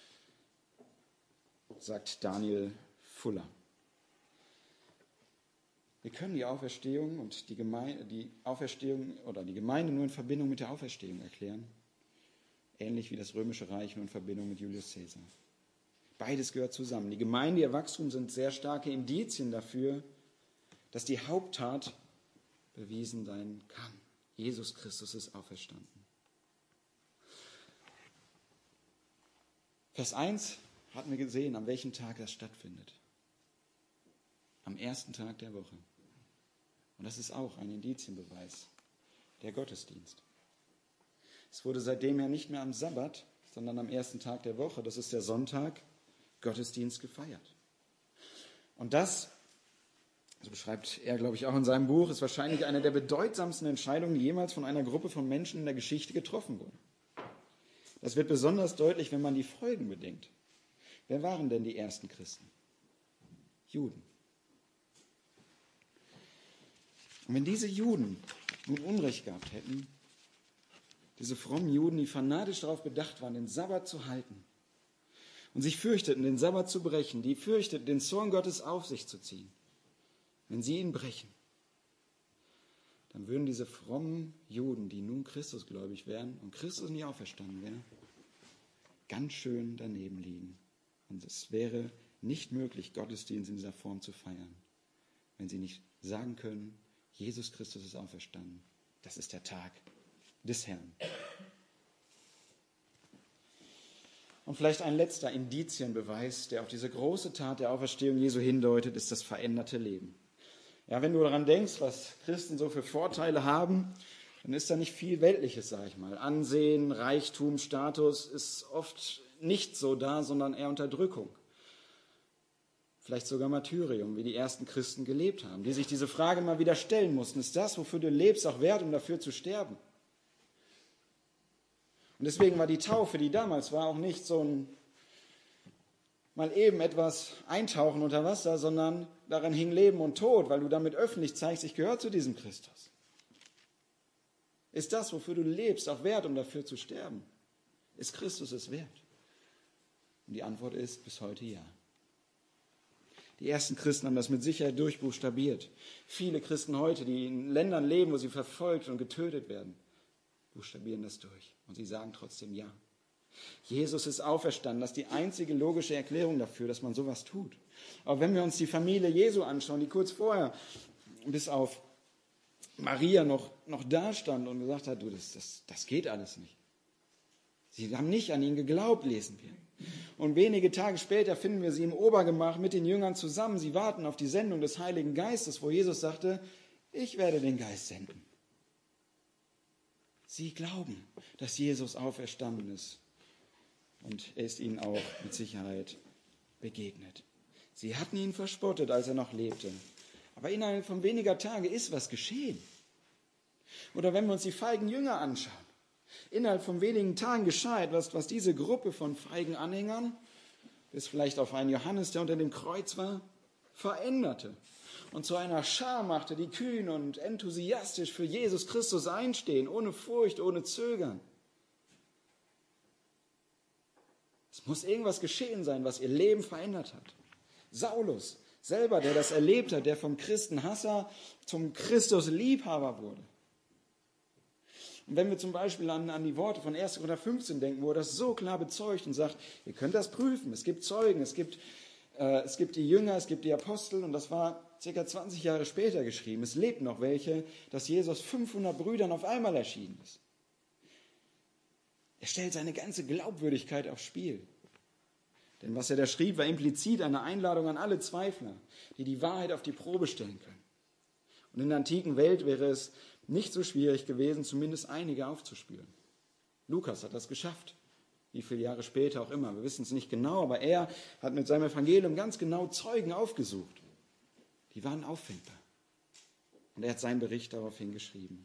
sagt Daniel Fuller. Wir können die Auferstehung und die Gemeinde, die Auferstehung oder die Gemeinde nur in Verbindung mit der Auferstehung erklären, ähnlich wie das Römische Reich nur in Verbindung mit Julius Caesar. Beides gehört zusammen. Die Gemeinde, ihr Wachstum sind sehr starke Indizien dafür, dass die Haupttat bewiesen sein kann. Jesus Christus ist auferstanden. Vers eins hatten wir gesehen, an welchem Tag das stattfindet. Am ersten Tag der Woche. Und das ist auch ein Indizienbeweis, der Gottesdienst. Es wurde seitdem ja nicht mehr am Sabbat, sondern am ersten Tag der Woche, das ist der Sonntag, Gottesdienst gefeiert. Und das, so beschreibt er, glaube ich, auch in seinem Buch, ist wahrscheinlich eine der bedeutsamsten Entscheidungen, die jemals von einer Gruppe von Menschen in der Geschichte getroffen wurden. Das wird besonders deutlich, wenn man die Folgen bedenkt. Wer waren denn die ersten Christen? Juden. Und wenn diese Juden nun Unrecht gehabt hätten, diese frommen Juden, die fanatisch darauf bedacht waren, den Sabbat zu halten und sich fürchteten, den Sabbat zu brechen, die fürchteten, den Zorn Gottes auf sich zu ziehen, wenn sie ihn brechen, dann würden diese frommen Juden, die nun Christusgläubig wären und Christus nie auferstanden wäre, ganz schön daneben liegen. Und es wäre nicht möglich, Gottesdienst in dieser Form zu feiern, wenn sie nicht sagen können, Jesus Christus ist auferstanden. Das ist der Tag des Herrn. Und vielleicht ein letzter Indizienbeweis, der auf diese große Tat der Auferstehung Jesu hindeutet, ist das veränderte Leben. Ja, wenn du daran denkst, was Christen so für Vorteile haben, dann ist da nicht viel Weltliches, sage ich mal. Ansehen, Reichtum, Status ist oft nicht so da, sondern eher Unterdrückung. Vielleicht sogar Martyrium, wie die ersten Christen gelebt haben, die sich diese Frage mal wieder stellen mussten. Ist das, wofür du lebst, auch wert, um dafür zu sterben? Und deswegen war die Taufe, die damals war, auch nicht so ein mal eben etwas eintauchen unter Wasser, sondern daran hing Leben und Tod, weil du damit öffentlich zeigst, ich gehöre zu diesem Christus. Ist das, wofür du lebst, auch wert, um dafür zu sterben? Ist Christus es wert? Und die Antwort ist bis heute ja. Die ersten Christen haben das mit Sicherheit durchbuchstabiert. Viele Christen heute, die in Ländern leben, wo sie verfolgt und getötet werden, buchstabieren das durch. Und sie sagen trotzdem ja. Jesus ist auferstanden. Das ist die einzige logische Erklärung dafür, dass man sowas tut. Aber wenn wir uns die Familie Jesu anschauen, die kurz vorher bis auf Maria noch, noch da stand und gesagt hat, du, das, das, das geht alles nicht. Sie haben nicht an ihn geglaubt, lesen wir. Und wenige Tage später finden wir sie im Obergemach mit den Jüngern zusammen. Sie warten auf die Sendung des Heiligen Geistes, wo Jesus sagte, ich werde den Geist senden. Sie glauben, dass Jesus auferstanden ist. Und er ist ihnen auch mit Sicherheit begegnet. Sie hatten ihn verspottet, als er noch lebte. Aber innerhalb von weniger Tagen ist was geschehen. Oder wenn wir uns die feigen Jünger anschauen. Innerhalb von wenigen Tagen geschah etwas, was diese Gruppe von feigen Anhängern, bis vielleicht auf einen Johannes, der unter dem Kreuz war, veränderte. Und zu einer Schar machte, die kühn und enthusiastisch für Jesus Christus einstehen, ohne Furcht, ohne Zögern. Es muss irgendwas geschehen sein, was ihr Leben verändert hat. Saulus selber, der das erlebt hat, der vom Christenhasser zum Christusliebhaber wurde. Und wenn wir zum Beispiel an, an die Worte von erster Korinther fünfzehn denken, wo er das so klar bezeugt und sagt, ihr könnt das prüfen, es gibt Zeugen, es gibt, äh, es gibt die Jünger, es gibt die Apostel, und das war ca. zwanzig Jahre später geschrieben. Es lebt noch welche, dass Jesus fünfhundert Brüdern auf einmal erschienen ist. Er stellt seine ganze Glaubwürdigkeit aufs Spiel. Denn was er da schrieb, war implizit eine Einladung an alle Zweifler, die die Wahrheit auf die Probe stellen können. Und in der antiken Welt wäre es nicht so schwierig gewesen, zumindest einige aufzuspüren. Lukas hat das geschafft, wie viele Jahre später auch immer. Wir wissen es nicht genau, aber er hat mit seinem Evangelium ganz genau Zeugen aufgesucht. Die waren auffindbar. Und er hat seinen Bericht daraufhin geschrieben.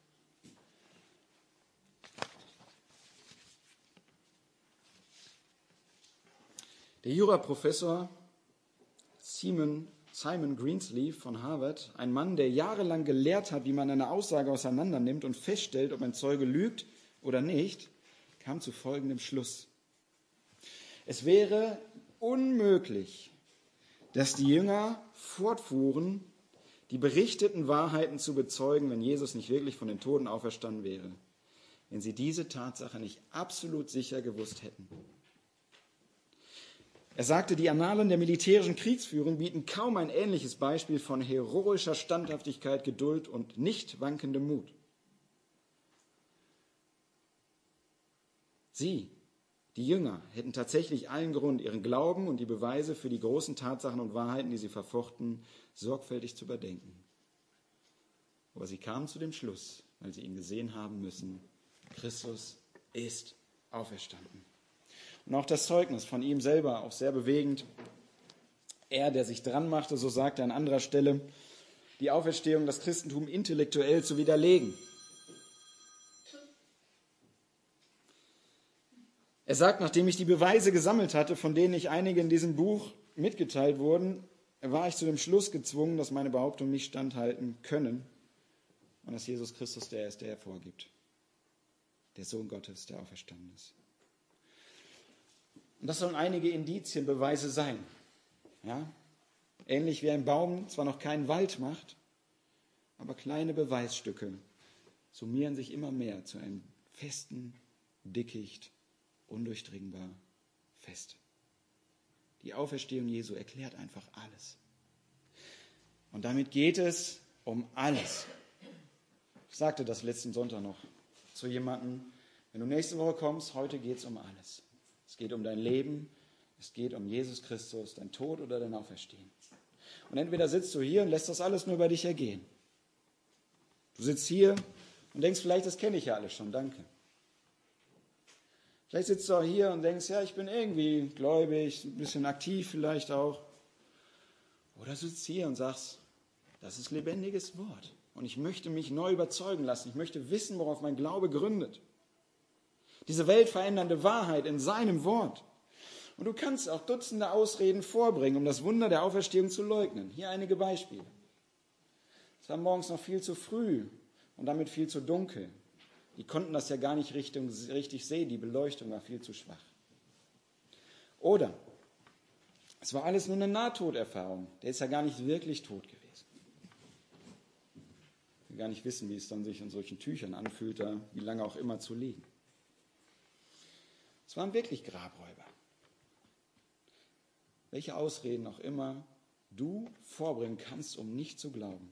Der Juraprofessor Simon, Simon Greensleeve von Harvard, ein Mann, der jahrelang gelehrt hat, wie man eine Aussage auseinandernimmt und feststellt, ob ein Zeuge lügt oder nicht, kam zu folgendem Schluss. Es wäre unmöglich, dass die Jünger fortfuhren, die berichteten Wahrheiten zu bezeugen, wenn Jesus nicht wirklich von den Toten auferstanden wäre, wenn sie diese Tatsache nicht absolut sicher gewusst hätten. Er sagte, die Annalen der militärischen Kriegsführung bieten kaum ein ähnliches Beispiel von heroischer Standhaftigkeit, Geduld und nicht wankendem Mut. Sie, die Jünger, hätten tatsächlich allen Grund, ihren Glauben und die Beweise für die großen Tatsachen und Wahrheiten, die sie verfochten, sorgfältig zu überdenken. Aber sie kamen zu dem Schluss, weil sie ihn gesehen haben müssen, Christus ist auferstanden. Und auch das Zeugnis von ihm selber, auch sehr bewegend. Er, der sich dran machte, so sagt er an anderer Stelle, die Auferstehung, das Christentum intellektuell zu widerlegen. Er sagt, nachdem ich die Beweise gesammelt hatte, von denen ich einige in diesem Buch mitgeteilt wurden, war ich zu dem Schluss gezwungen, dass meine Behauptungen nicht standhalten können und dass Jesus Christus der ist, der er vorgibt. Der Sohn Gottes, der auferstanden ist. Und das sollen einige Indizien, Beweise sein. Ja? Ähnlich wie ein Baum zwar noch keinen Wald macht, aber kleine Beweisstücke summieren sich immer mehr zu einem festen Dickicht, undurchdringbar fest. Die Auferstehung Jesu erklärt einfach alles. Und damit geht es um alles. Ich sagte das letzten Sonntag noch zu jemandem, wenn du nächste Woche kommst, heute geht es um alles. Es geht um dein Leben, es geht um Jesus Christus, dein Tod oder dein Auferstehen. Und entweder sitzt du hier und lässt das alles nur über dich ergehen. Du sitzt hier und denkst vielleicht, das kenne ich ja alles schon, danke. Vielleicht sitzt du auch hier und denkst, ja, ich bin irgendwie gläubig, ein bisschen aktiv vielleicht auch. Oder du sitzt hier und sagst, das ist lebendiges Wort. Und ich möchte mich neu überzeugen lassen. Ich möchte wissen, worauf mein Glaube gründet. Diese weltverändernde Wahrheit in seinem Wort. Und du kannst auch Dutzende Ausreden vorbringen, um das Wunder der Auferstehung zu leugnen. Hier einige Beispiele. Es war morgens noch viel zu früh und damit viel zu dunkel. Die konnten das ja gar nicht Richtung, richtig sehen, die Beleuchtung war viel zu schwach. Oder es war alles nur eine Nahtoderfahrung. Der ist ja gar nicht wirklich tot gewesen. Wir gar nicht wissen, wie es dann sich in solchen Tüchern anfühlt, da wie lange auch immer zu liegen. Es waren wirklich Grabräuber. Welche Ausreden auch immer du vorbringen kannst, um nicht zu glauben.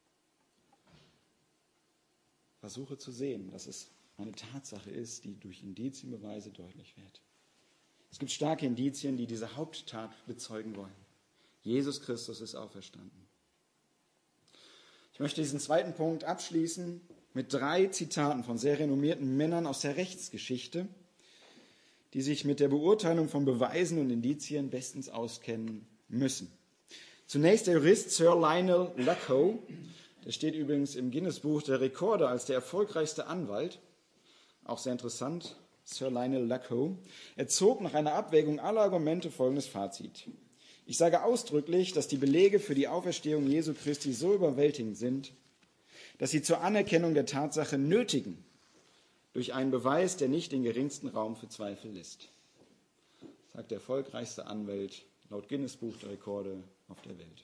Versuche zu sehen, dass es eine Tatsache ist, die durch Indizienbeweise deutlich wird. Es gibt starke Indizien, die diese Haupttat bezeugen wollen. Jesus Christus ist auferstanden. Ich möchte diesen zweiten Punkt abschließen mit drei Zitaten von sehr renommierten Männern aus der Rechtsgeschichte, die sich mit der Beurteilung von Beweisen und Indizien bestens auskennen müssen. Zunächst der Jurist Sir Lionel Luckow, der steht übrigens im Guinness-Buch der Rekorde als der erfolgreichste Anwalt, auch sehr interessant, Sir Lionel Luckow. Er zog nach einer Abwägung aller Argumente folgendes Fazit. Ich sage ausdrücklich, dass die Belege für die Auferstehung Jesu Christi so überwältigend sind, dass sie zur Anerkennung der Tatsache nötigen, durch einen Beweis, der nicht den geringsten Raum für Zweifel lässt, sagt der erfolgreichste Anwalt laut Guinness-Buch der Rekorde auf der Welt.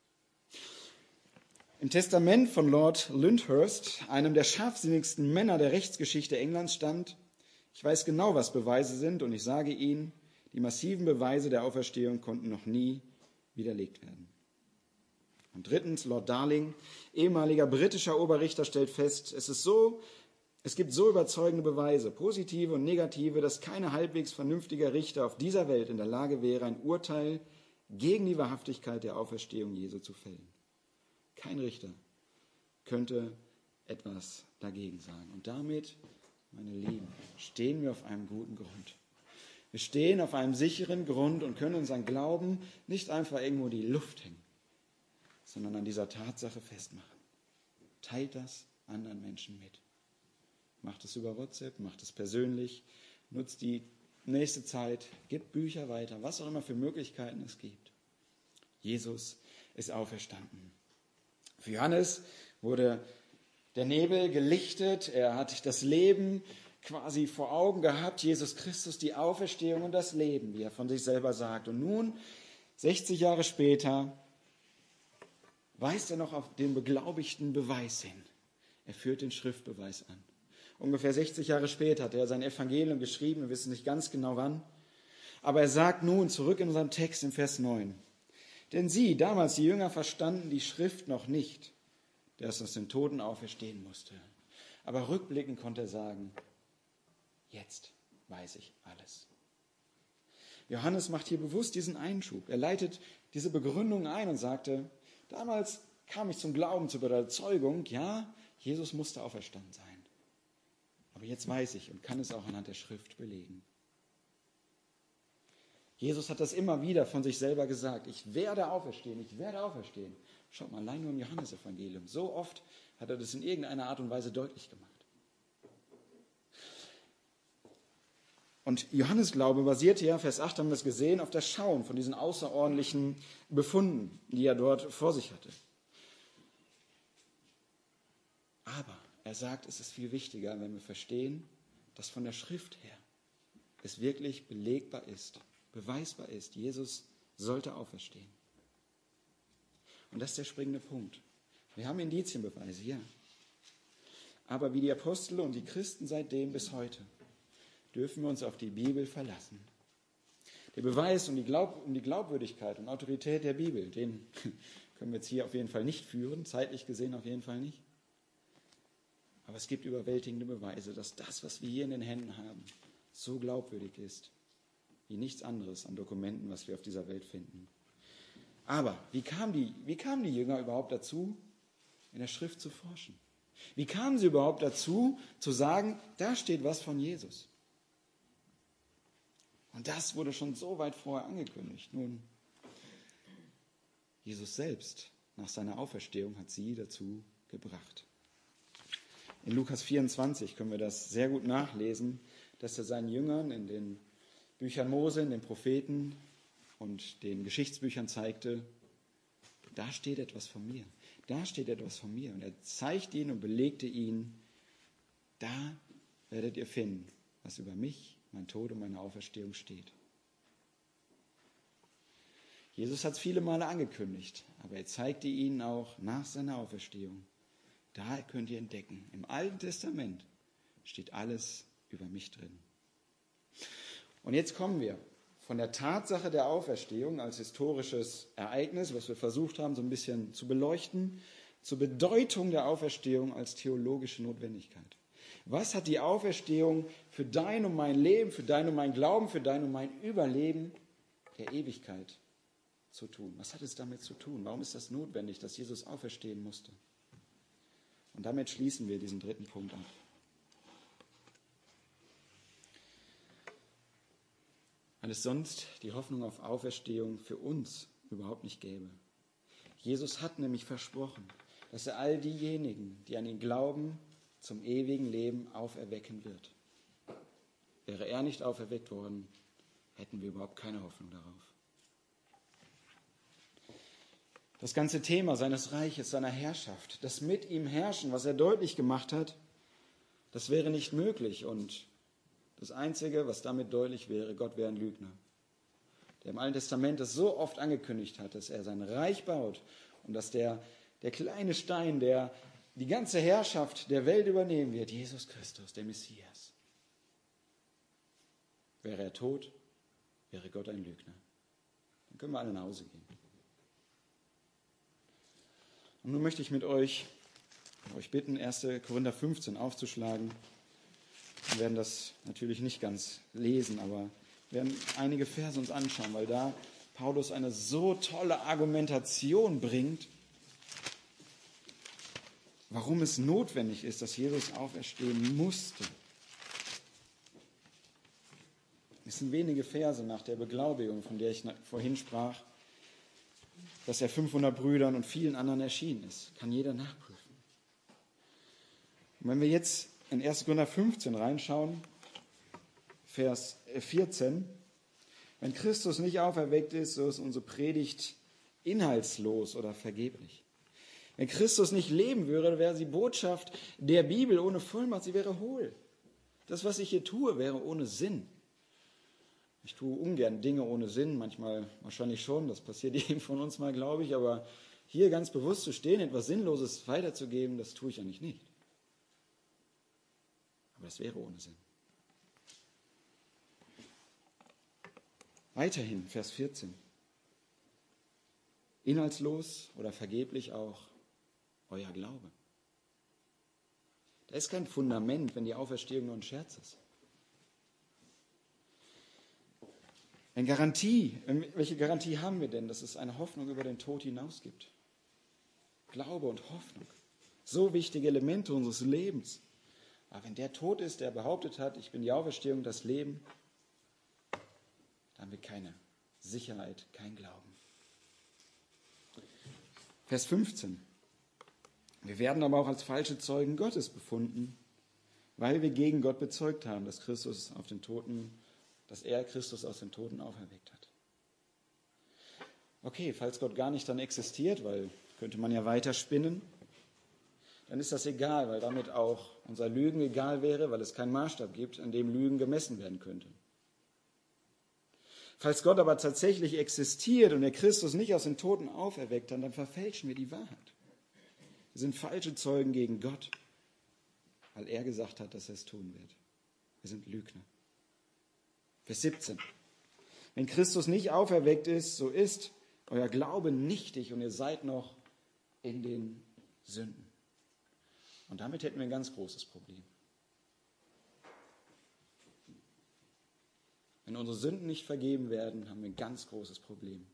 Im Testament von Lord Lyndhurst, einem der scharfsinnigsten Männer der Rechtsgeschichte Englands, stand: Ich weiß genau, was Beweise sind, und ich sage Ihnen, die massiven Beweise der Auferstehung konnten noch nie widerlegt werden. Und drittens, Lord Darling, ehemaliger britischer Oberrichter, stellt fest, es ist so, es gibt so überzeugende Beweise, positive und negative, dass kein halbwegs vernünftiger Richter auf dieser Welt in der Lage wäre, ein Urteil gegen die Wahrhaftigkeit der Auferstehung Jesu zu fällen. Kein Richter könnte etwas dagegen sagen. Und damit, meine Lieben, stehen wir auf einem guten Grund. Wir stehen auf einem sicheren Grund und können unseren Glauben nicht einfach irgendwo in die Luft hängen, sondern an dieser Tatsache festmachen. Teilt das anderen Menschen mit. Macht es über WhatsApp, macht es persönlich, nutzt die nächste Zeit, gebt Bücher weiter, was auch immer für Möglichkeiten es gibt. Jesus ist auferstanden. Für Johannes wurde der Nebel gelichtet, er hat das Leben quasi vor Augen gehabt, Jesus Christus, die Auferstehung und das Leben, wie er von sich selber sagt. Und nun, sechzig Jahre später, weist er noch auf den beglaubigten Beweis hin. Er führt den Schriftbeweis an. Ungefähr sechzig Jahre später hat er sein Evangelium geschrieben, wir wissen nicht ganz genau wann. Aber er sagt nun, zurück in unserem Text im Vers neun, denn sie, damals die Jünger, verstanden die Schrift noch nicht, dass es aus den Toten auferstehen musste. Aber rückblickend konnte er sagen, jetzt weiß ich alles. Johannes macht hier bewusst diesen Einschub. Er leitet diese Begründung ein und sagte, damals kam ich zum Glauben, zur Überzeugung, ja, Jesus musste auferstanden sein. Aber jetzt weiß ich und kann es auch anhand der Schrift belegen. Jesus hat das immer wieder von sich selber gesagt. Ich werde auferstehen, ich werde auferstehen. Schaut mal, allein nur im Johannesevangelium. So oft hat er das in irgendeiner Art und Weise deutlich gemacht. Und Johannes Glaube basierte ja, Vers acht haben wir es gesehen, auf das Schauen von diesen außerordentlichen Befunden, die er dort vor sich hatte. Aber er sagt, es ist viel wichtiger, wenn wir verstehen, dass von der Schrift her es wirklich belegbar ist, beweisbar ist, Jesus sollte auferstehen. Und das ist der springende Punkt. Wir haben Indizienbeweise, ja. Aber wie die Apostel und die Christen seitdem bis heute, dürfen wir uns auf die Bibel verlassen. Der Beweis um die, Glaub, um die Glaubwürdigkeit und Autorität der Bibel, den können wir jetzt hier auf jeden Fall nicht führen, zeitlich gesehen auf jeden Fall nicht. Aber es gibt überwältigende Beweise, dass das, was wir hier in den Händen haben, so glaubwürdig ist, wie nichts anderes an Dokumenten, was wir auf dieser Welt finden. Aber wie kamen die, wie kamen die Jünger überhaupt dazu, in der Schrift zu forschen? Wie kamen sie überhaupt dazu, zu sagen, da steht was von Jesus? Und das wurde schon so weit vorher angekündigt. Nun, Jesus selbst, nach seiner Auferstehung, hat sie dazu gebracht. In Lukas vierundzwanzig können wir das sehr gut nachlesen, dass er seinen Jüngern in den Büchern Mose, in den Propheten und den Geschichtsbüchern zeigte, da steht etwas von mir, da steht etwas von mir. Und er zeigte ihnen und belegte ihnen, da werdet ihr finden, was über mich, mein Tod und meine Auferstehung steht. Jesus hat es viele Male angekündigt, aber er zeigte ihnen auch nach seiner Auferstehung, da könnt ihr entdecken, im Alten Testament steht alles über mich drin. Und jetzt kommen wir von der Tatsache der Auferstehung als historisches Ereignis, was wir versucht haben, so ein bisschen zu beleuchten, zur Bedeutung der Auferstehung als theologische Notwendigkeit. Was hat die Auferstehung für dein und mein Leben, für dein und mein Glauben, für dein und mein Überleben der Ewigkeit zu tun? Was hat es damit zu tun? Warum ist das notwendig, dass Jesus auferstehen musste? Und damit schließen wir diesen dritten Punkt ab. Weil es sonst die Hoffnung auf Auferstehung für uns überhaupt nicht gäbe. Jesus hat nämlich versprochen, dass er all diejenigen, die an ihn glauben, zum ewigen Leben auferwecken wird. Wäre er nicht auferweckt worden, hätten wir überhaupt keine Hoffnung darauf. Das ganze Thema seines Reiches, seiner Herrschaft, das mit ihm herrschen, was er deutlich gemacht hat, das wäre nicht möglich. Und das Einzige, was damit deutlich wäre, Gott wäre ein Lügner. der im Alten Testament das so oft angekündigt hat, dass er sein Reich baut und dass der, der kleine Stein, der die ganze Herrschaft der Welt übernehmen wird, Jesus Christus, der Messias. Wäre er tot, wäre Gott ein Lügner. Dann können wir alle nach Hause gehen. Und nun möchte ich mit euch, euch bitten, erster Korinther fünfzehn aufzuschlagen. Wir werden das natürlich nicht ganz lesen, aber wir werden einige Verse uns anschauen, weil da Paulus eine so tolle Argumentation bringt, warum es notwendig ist, dass Jesus auferstehen musste. Es sind wenige Verse nach der Beglaubigung, von der ich vorhin sprach, dass er fünfhundert Brüdern und vielen anderen erschienen ist. Kann jeder nachprüfen. Und wenn wir jetzt in erster Korinther fünfzehn reinschauen, Vers vierzehn, wenn Christus nicht auferweckt ist, so ist unsere Predigt inhaltslos oder vergeblich. Wenn Christus nicht leben würde, wäre die Botschaft der Bibel ohne Vollmacht, sie wäre hohl. Das, was ich hier tue, wäre ohne Sinn. Ich tue ungern Dinge ohne Sinn, manchmal wahrscheinlich schon, das passiert jedem von uns mal, glaube ich, aber hier ganz bewusst zu stehen, etwas Sinnloses weiterzugeben, das tue ich eigentlich nicht. Aber das wäre ohne Sinn. Weiterhin, Vers vierzehn. Inhaltslos oder vergeblich auch euer Glaube. Da ist kein Fundament, wenn die Auferstehung nur ein Scherz ist. Eine Garantie, welche Garantie haben wir denn, dass es eine Hoffnung über den Tod hinaus gibt? Glaube und Hoffnung, so wichtige Elemente unseres Lebens. Aber wenn der tot ist, der behauptet hat, ich bin die Auferstehung, das Leben, dann haben wir keine Sicherheit, kein Glauben. Vers fünfzehn. Wir werden aber auch als falsche Zeugen Gottes befunden, weil wir gegen Gott bezeugt haben, dass Christus auf den Toten dass er Christus aus den Toten auferweckt hat. Okay, falls Gott gar nicht dann existiert, weil könnte man ja weiter spinnen, dann ist das egal, weil damit auch unser Lügen egal wäre, weil es keinen Maßstab gibt, an dem Lügen gemessen werden könnte. Falls Gott aber tatsächlich existiert und er Christus nicht aus den Toten auferweckt hat, dann verfälschen wir die Wahrheit. Wir sind falsche Zeugen gegen Gott, weil er gesagt hat, dass er es tun wird. Wir sind Lügner. Vers siebzehn. Wenn Christus nicht auferweckt ist, so ist euer Glaube nichtig und ihr seid noch in den Sünden. Und damit hätten wir ein ganz großes Problem. Wenn unsere Sünden nicht vergeben werden, haben wir ein ganz großes Problem.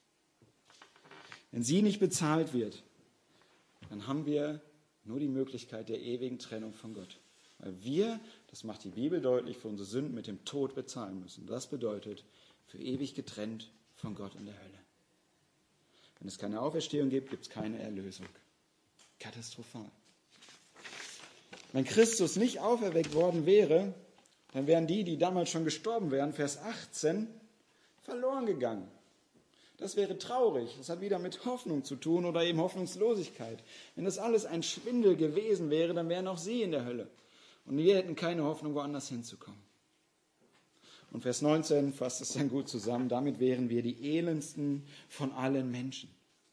Wenn sie nicht bezahlt wird, dann haben wir nur die Möglichkeit der ewigen Trennung von Gott. Weil wir, das macht die Bibel deutlich, für unsere Sünden mit dem Tod bezahlen müssen. Das bedeutet, für ewig getrennt von Gott in der Hölle. Wenn es keine Auferstehung gibt, gibt es keine Erlösung. Katastrophal. Wenn Christus nicht auferweckt worden wäre, dann wären die, die damals schon gestorben wären, Vers achtzehn, verloren gegangen. Das wäre traurig. Das hat wieder mit Hoffnung zu tun oder eben Hoffnungslosigkeit. Wenn das alles ein Schwindel gewesen wäre, dann wären auch sie in der Hölle. Und wir hätten keine Hoffnung, woanders hinzukommen. Und Vers neunzehn fasst es dann gut zusammen. Damit wären wir die elendsten von allen Menschen.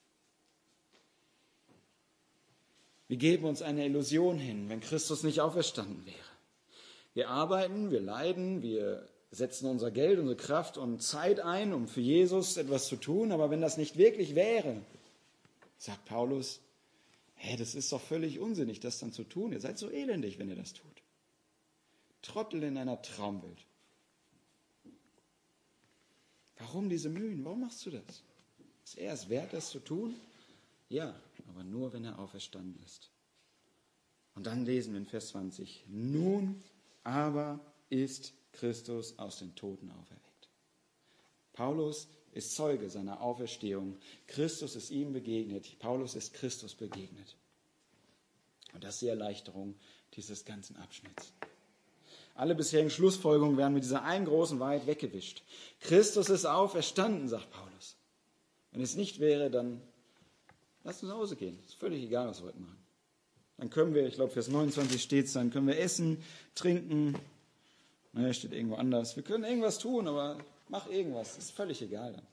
Wir geben uns eine Illusion hin, wenn Christus nicht auferstanden wäre. Wir arbeiten, wir leiden, wir setzen unser Geld, unsere Kraft und Zeit ein, um für Jesus etwas zu tun. Aber wenn das nicht wirklich wäre, sagt Paulus, hey, das ist doch völlig unsinnig, das dann zu tun. Ihr seid so elendig, wenn ihr das tut. Trottel in einer Traumwelt. Warum diese Mühen? Warum machst du das? Ist er es wert, das zu tun? Ja, aber nur, wenn er auferstanden ist. Und dann lesen wir in Vers zwanzig. Nun aber ist Christus aus den Toten auferweckt. Paulus ist Zeuge seiner Auferstehung. Christus ist ihm begegnet. Paulus ist Christus begegnet. Und das ist die Erleichterung dieses ganzen Abschnitts. Alle bisherigen Schlussfolgerungen werden mit dieser einen großen Wahrheit weggewischt. Christus ist auferstanden, sagt Paulus. Wenn es nicht wäre, dann lasst uns nach Hause gehen. Ist völlig egal, was wir heute machen. Dann können wir, ich glaube Vers neunundzwanzig steht es, dann können wir essen, trinken. Naja, steht irgendwo anders. Wir können irgendwas tun, aber Mach irgendwas, ist völlig egal dann.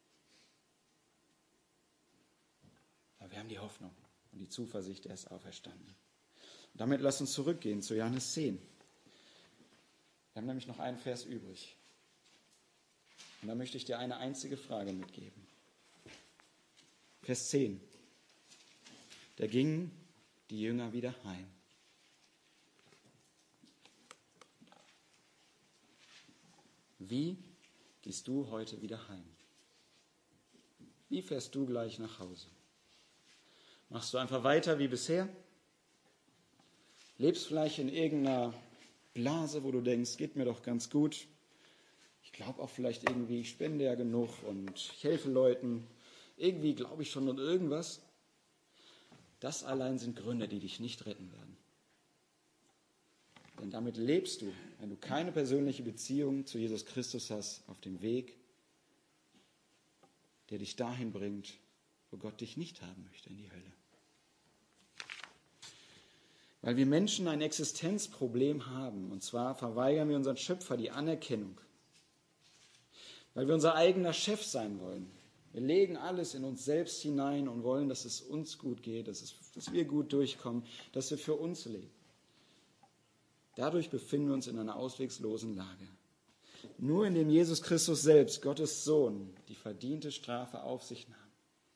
Aber wir haben die Hoffnung und die Zuversicht, er ist auferstanden. Und damit lass uns zurückgehen zu Johannes zehn. Wir haben nämlich noch einen Vers übrig. Und da möchte ich dir eine einzige Frage mitgeben. Vers zehn. Da gingen die Jünger wieder heim. Wie gehst du heute wieder heim? Wie fährst du gleich nach Hause? Machst du einfach weiter wie bisher? Lebst vielleicht in irgendeiner Blase, wo du denkst, geht mir doch ganz gut. Ich glaube auch vielleicht irgendwie, ich spende ja genug und ich helfe Leuten. Irgendwie glaube ich schon an irgendwas. Das allein sind Gründe, die dich nicht retten werden. Denn damit lebst du, wenn du keine persönliche Beziehung zu Jesus Christus hast, auf dem Weg, der dich dahin bringt, wo Gott dich nicht haben möchte, in die Hölle. Weil wir Menschen ein Existenzproblem haben, und zwar verweigern wir unseren Schöpfer die Anerkennung. Weil wir unser eigener Chef sein wollen. Wir legen alles in uns selbst hinein und wollen, dass es uns gut geht, dass, es, dass wir gut durchkommen, dass wir für uns leben. Dadurch befinden wir uns in einer ausweglosen Lage. Nur indem Jesus Christus selbst, Gottes Sohn, die verdiente Strafe auf sich nahm,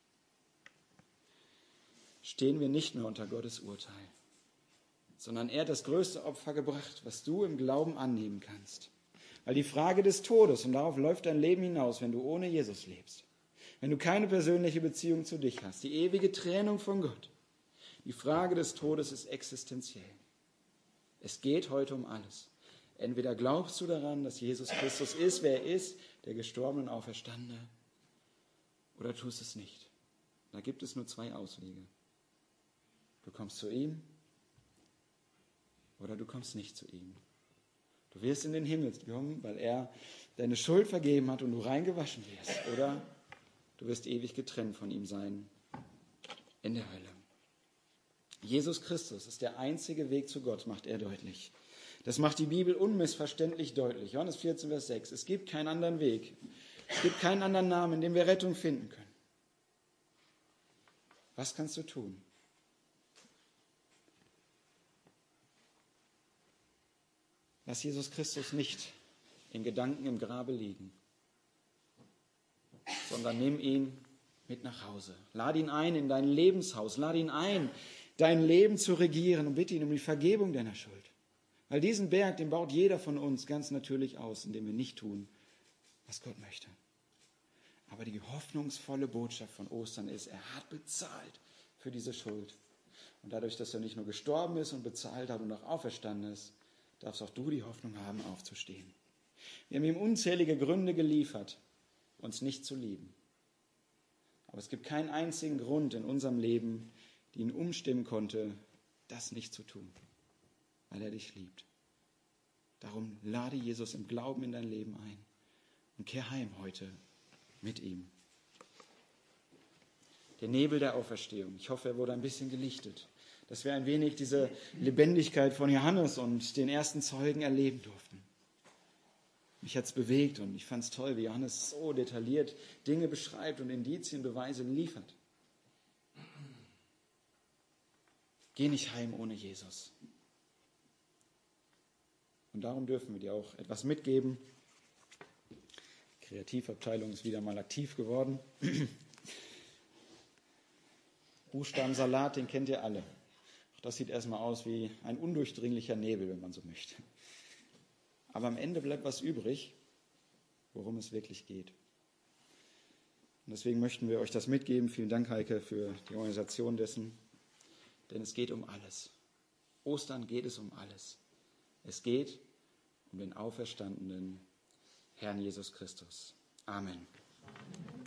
stehen wir nicht mehr unter Gottes Urteil, sondern er hat das größte Opfer gebracht, was du im Glauben annehmen kannst. Weil die Frage des Todes, und darauf läuft dein Leben hinaus, wenn du ohne Jesus lebst, wenn du keine persönliche Beziehung zu dich hast, die ewige Trennung von Gott, die Frage des Todes ist existenziell. Es geht heute um alles. Entweder glaubst du daran, dass Jesus Christus ist, wer er ist, der Gestorbene und Auferstandene, oder tust es nicht. Da gibt es nur zwei Auswege. Du kommst zu ihm oder du kommst nicht zu ihm. Du wirst in den Himmel kommen, weil er deine Schuld vergeben hat und du reingewaschen wirst. Oder du wirst ewig getrennt von ihm sein in der Hölle. Jesus Christus ist der einzige Weg zu Gott, macht er deutlich. Das macht die Bibel unmissverständlich deutlich. Johannes vierzehn, Vers sechs. Es gibt keinen anderen Weg. Es gibt keinen anderen Namen, in dem wir Rettung finden können. Was kannst du tun? Lass Jesus Christus nicht in Gedanken im Grabe liegen, sondern nimm ihn mit nach Hause. Lade ihn ein in dein Lebenshaus. Lade ihn ein, dein Leben zu regieren und bitte ihn um die Vergebung deiner Schuld. Weil diesen Berg, den baut jeder von uns ganz natürlich aus, indem wir nicht tun, was Gott möchte. Aber die hoffnungsvolle Botschaft von Ostern ist, er hat bezahlt für diese Schuld. Und dadurch, dass er nicht nur gestorben ist und bezahlt hat und auch auferstanden ist, darfst auch du die Hoffnung haben, aufzustehen. Wir haben ihm unzählige Gründe geliefert, uns nicht zu lieben. Aber es gibt keinen einzigen Grund in unserem Leben, die ihn umstimmen konnte, das nicht zu tun, weil er dich liebt. Darum lade Jesus im Glauben in dein Leben ein und kehr heim heute mit ihm. Der Nebel der Auferstehung. Ich hoffe, er wurde ein bisschen gelichtet, dass wir ein wenig diese Lebendigkeit von Johannes und den ersten Zeugen erleben durften. Mich hat es bewegt und ich fand es toll, wie Johannes so detailliert Dinge beschreibt und Indizien, Beweise liefert. Geh nicht heim ohne Jesus. Und darum dürfen wir dir auch etwas mitgeben. Die Kreativabteilung ist wieder mal aktiv geworden. Buchstabensalat, den kennt ihr alle. Auch das sieht erstmal aus wie ein undurchdringlicher Nebel, wenn man so möchte. Aber am Ende bleibt was übrig, worum es wirklich geht. Und deswegen möchten wir euch das mitgeben. Vielen Dank, Heike, für die Organisation dessen. Denn es geht um alles. Ostern geht es um alles. Es geht um den auferstandenen Herrn Jesus Christus. Amen.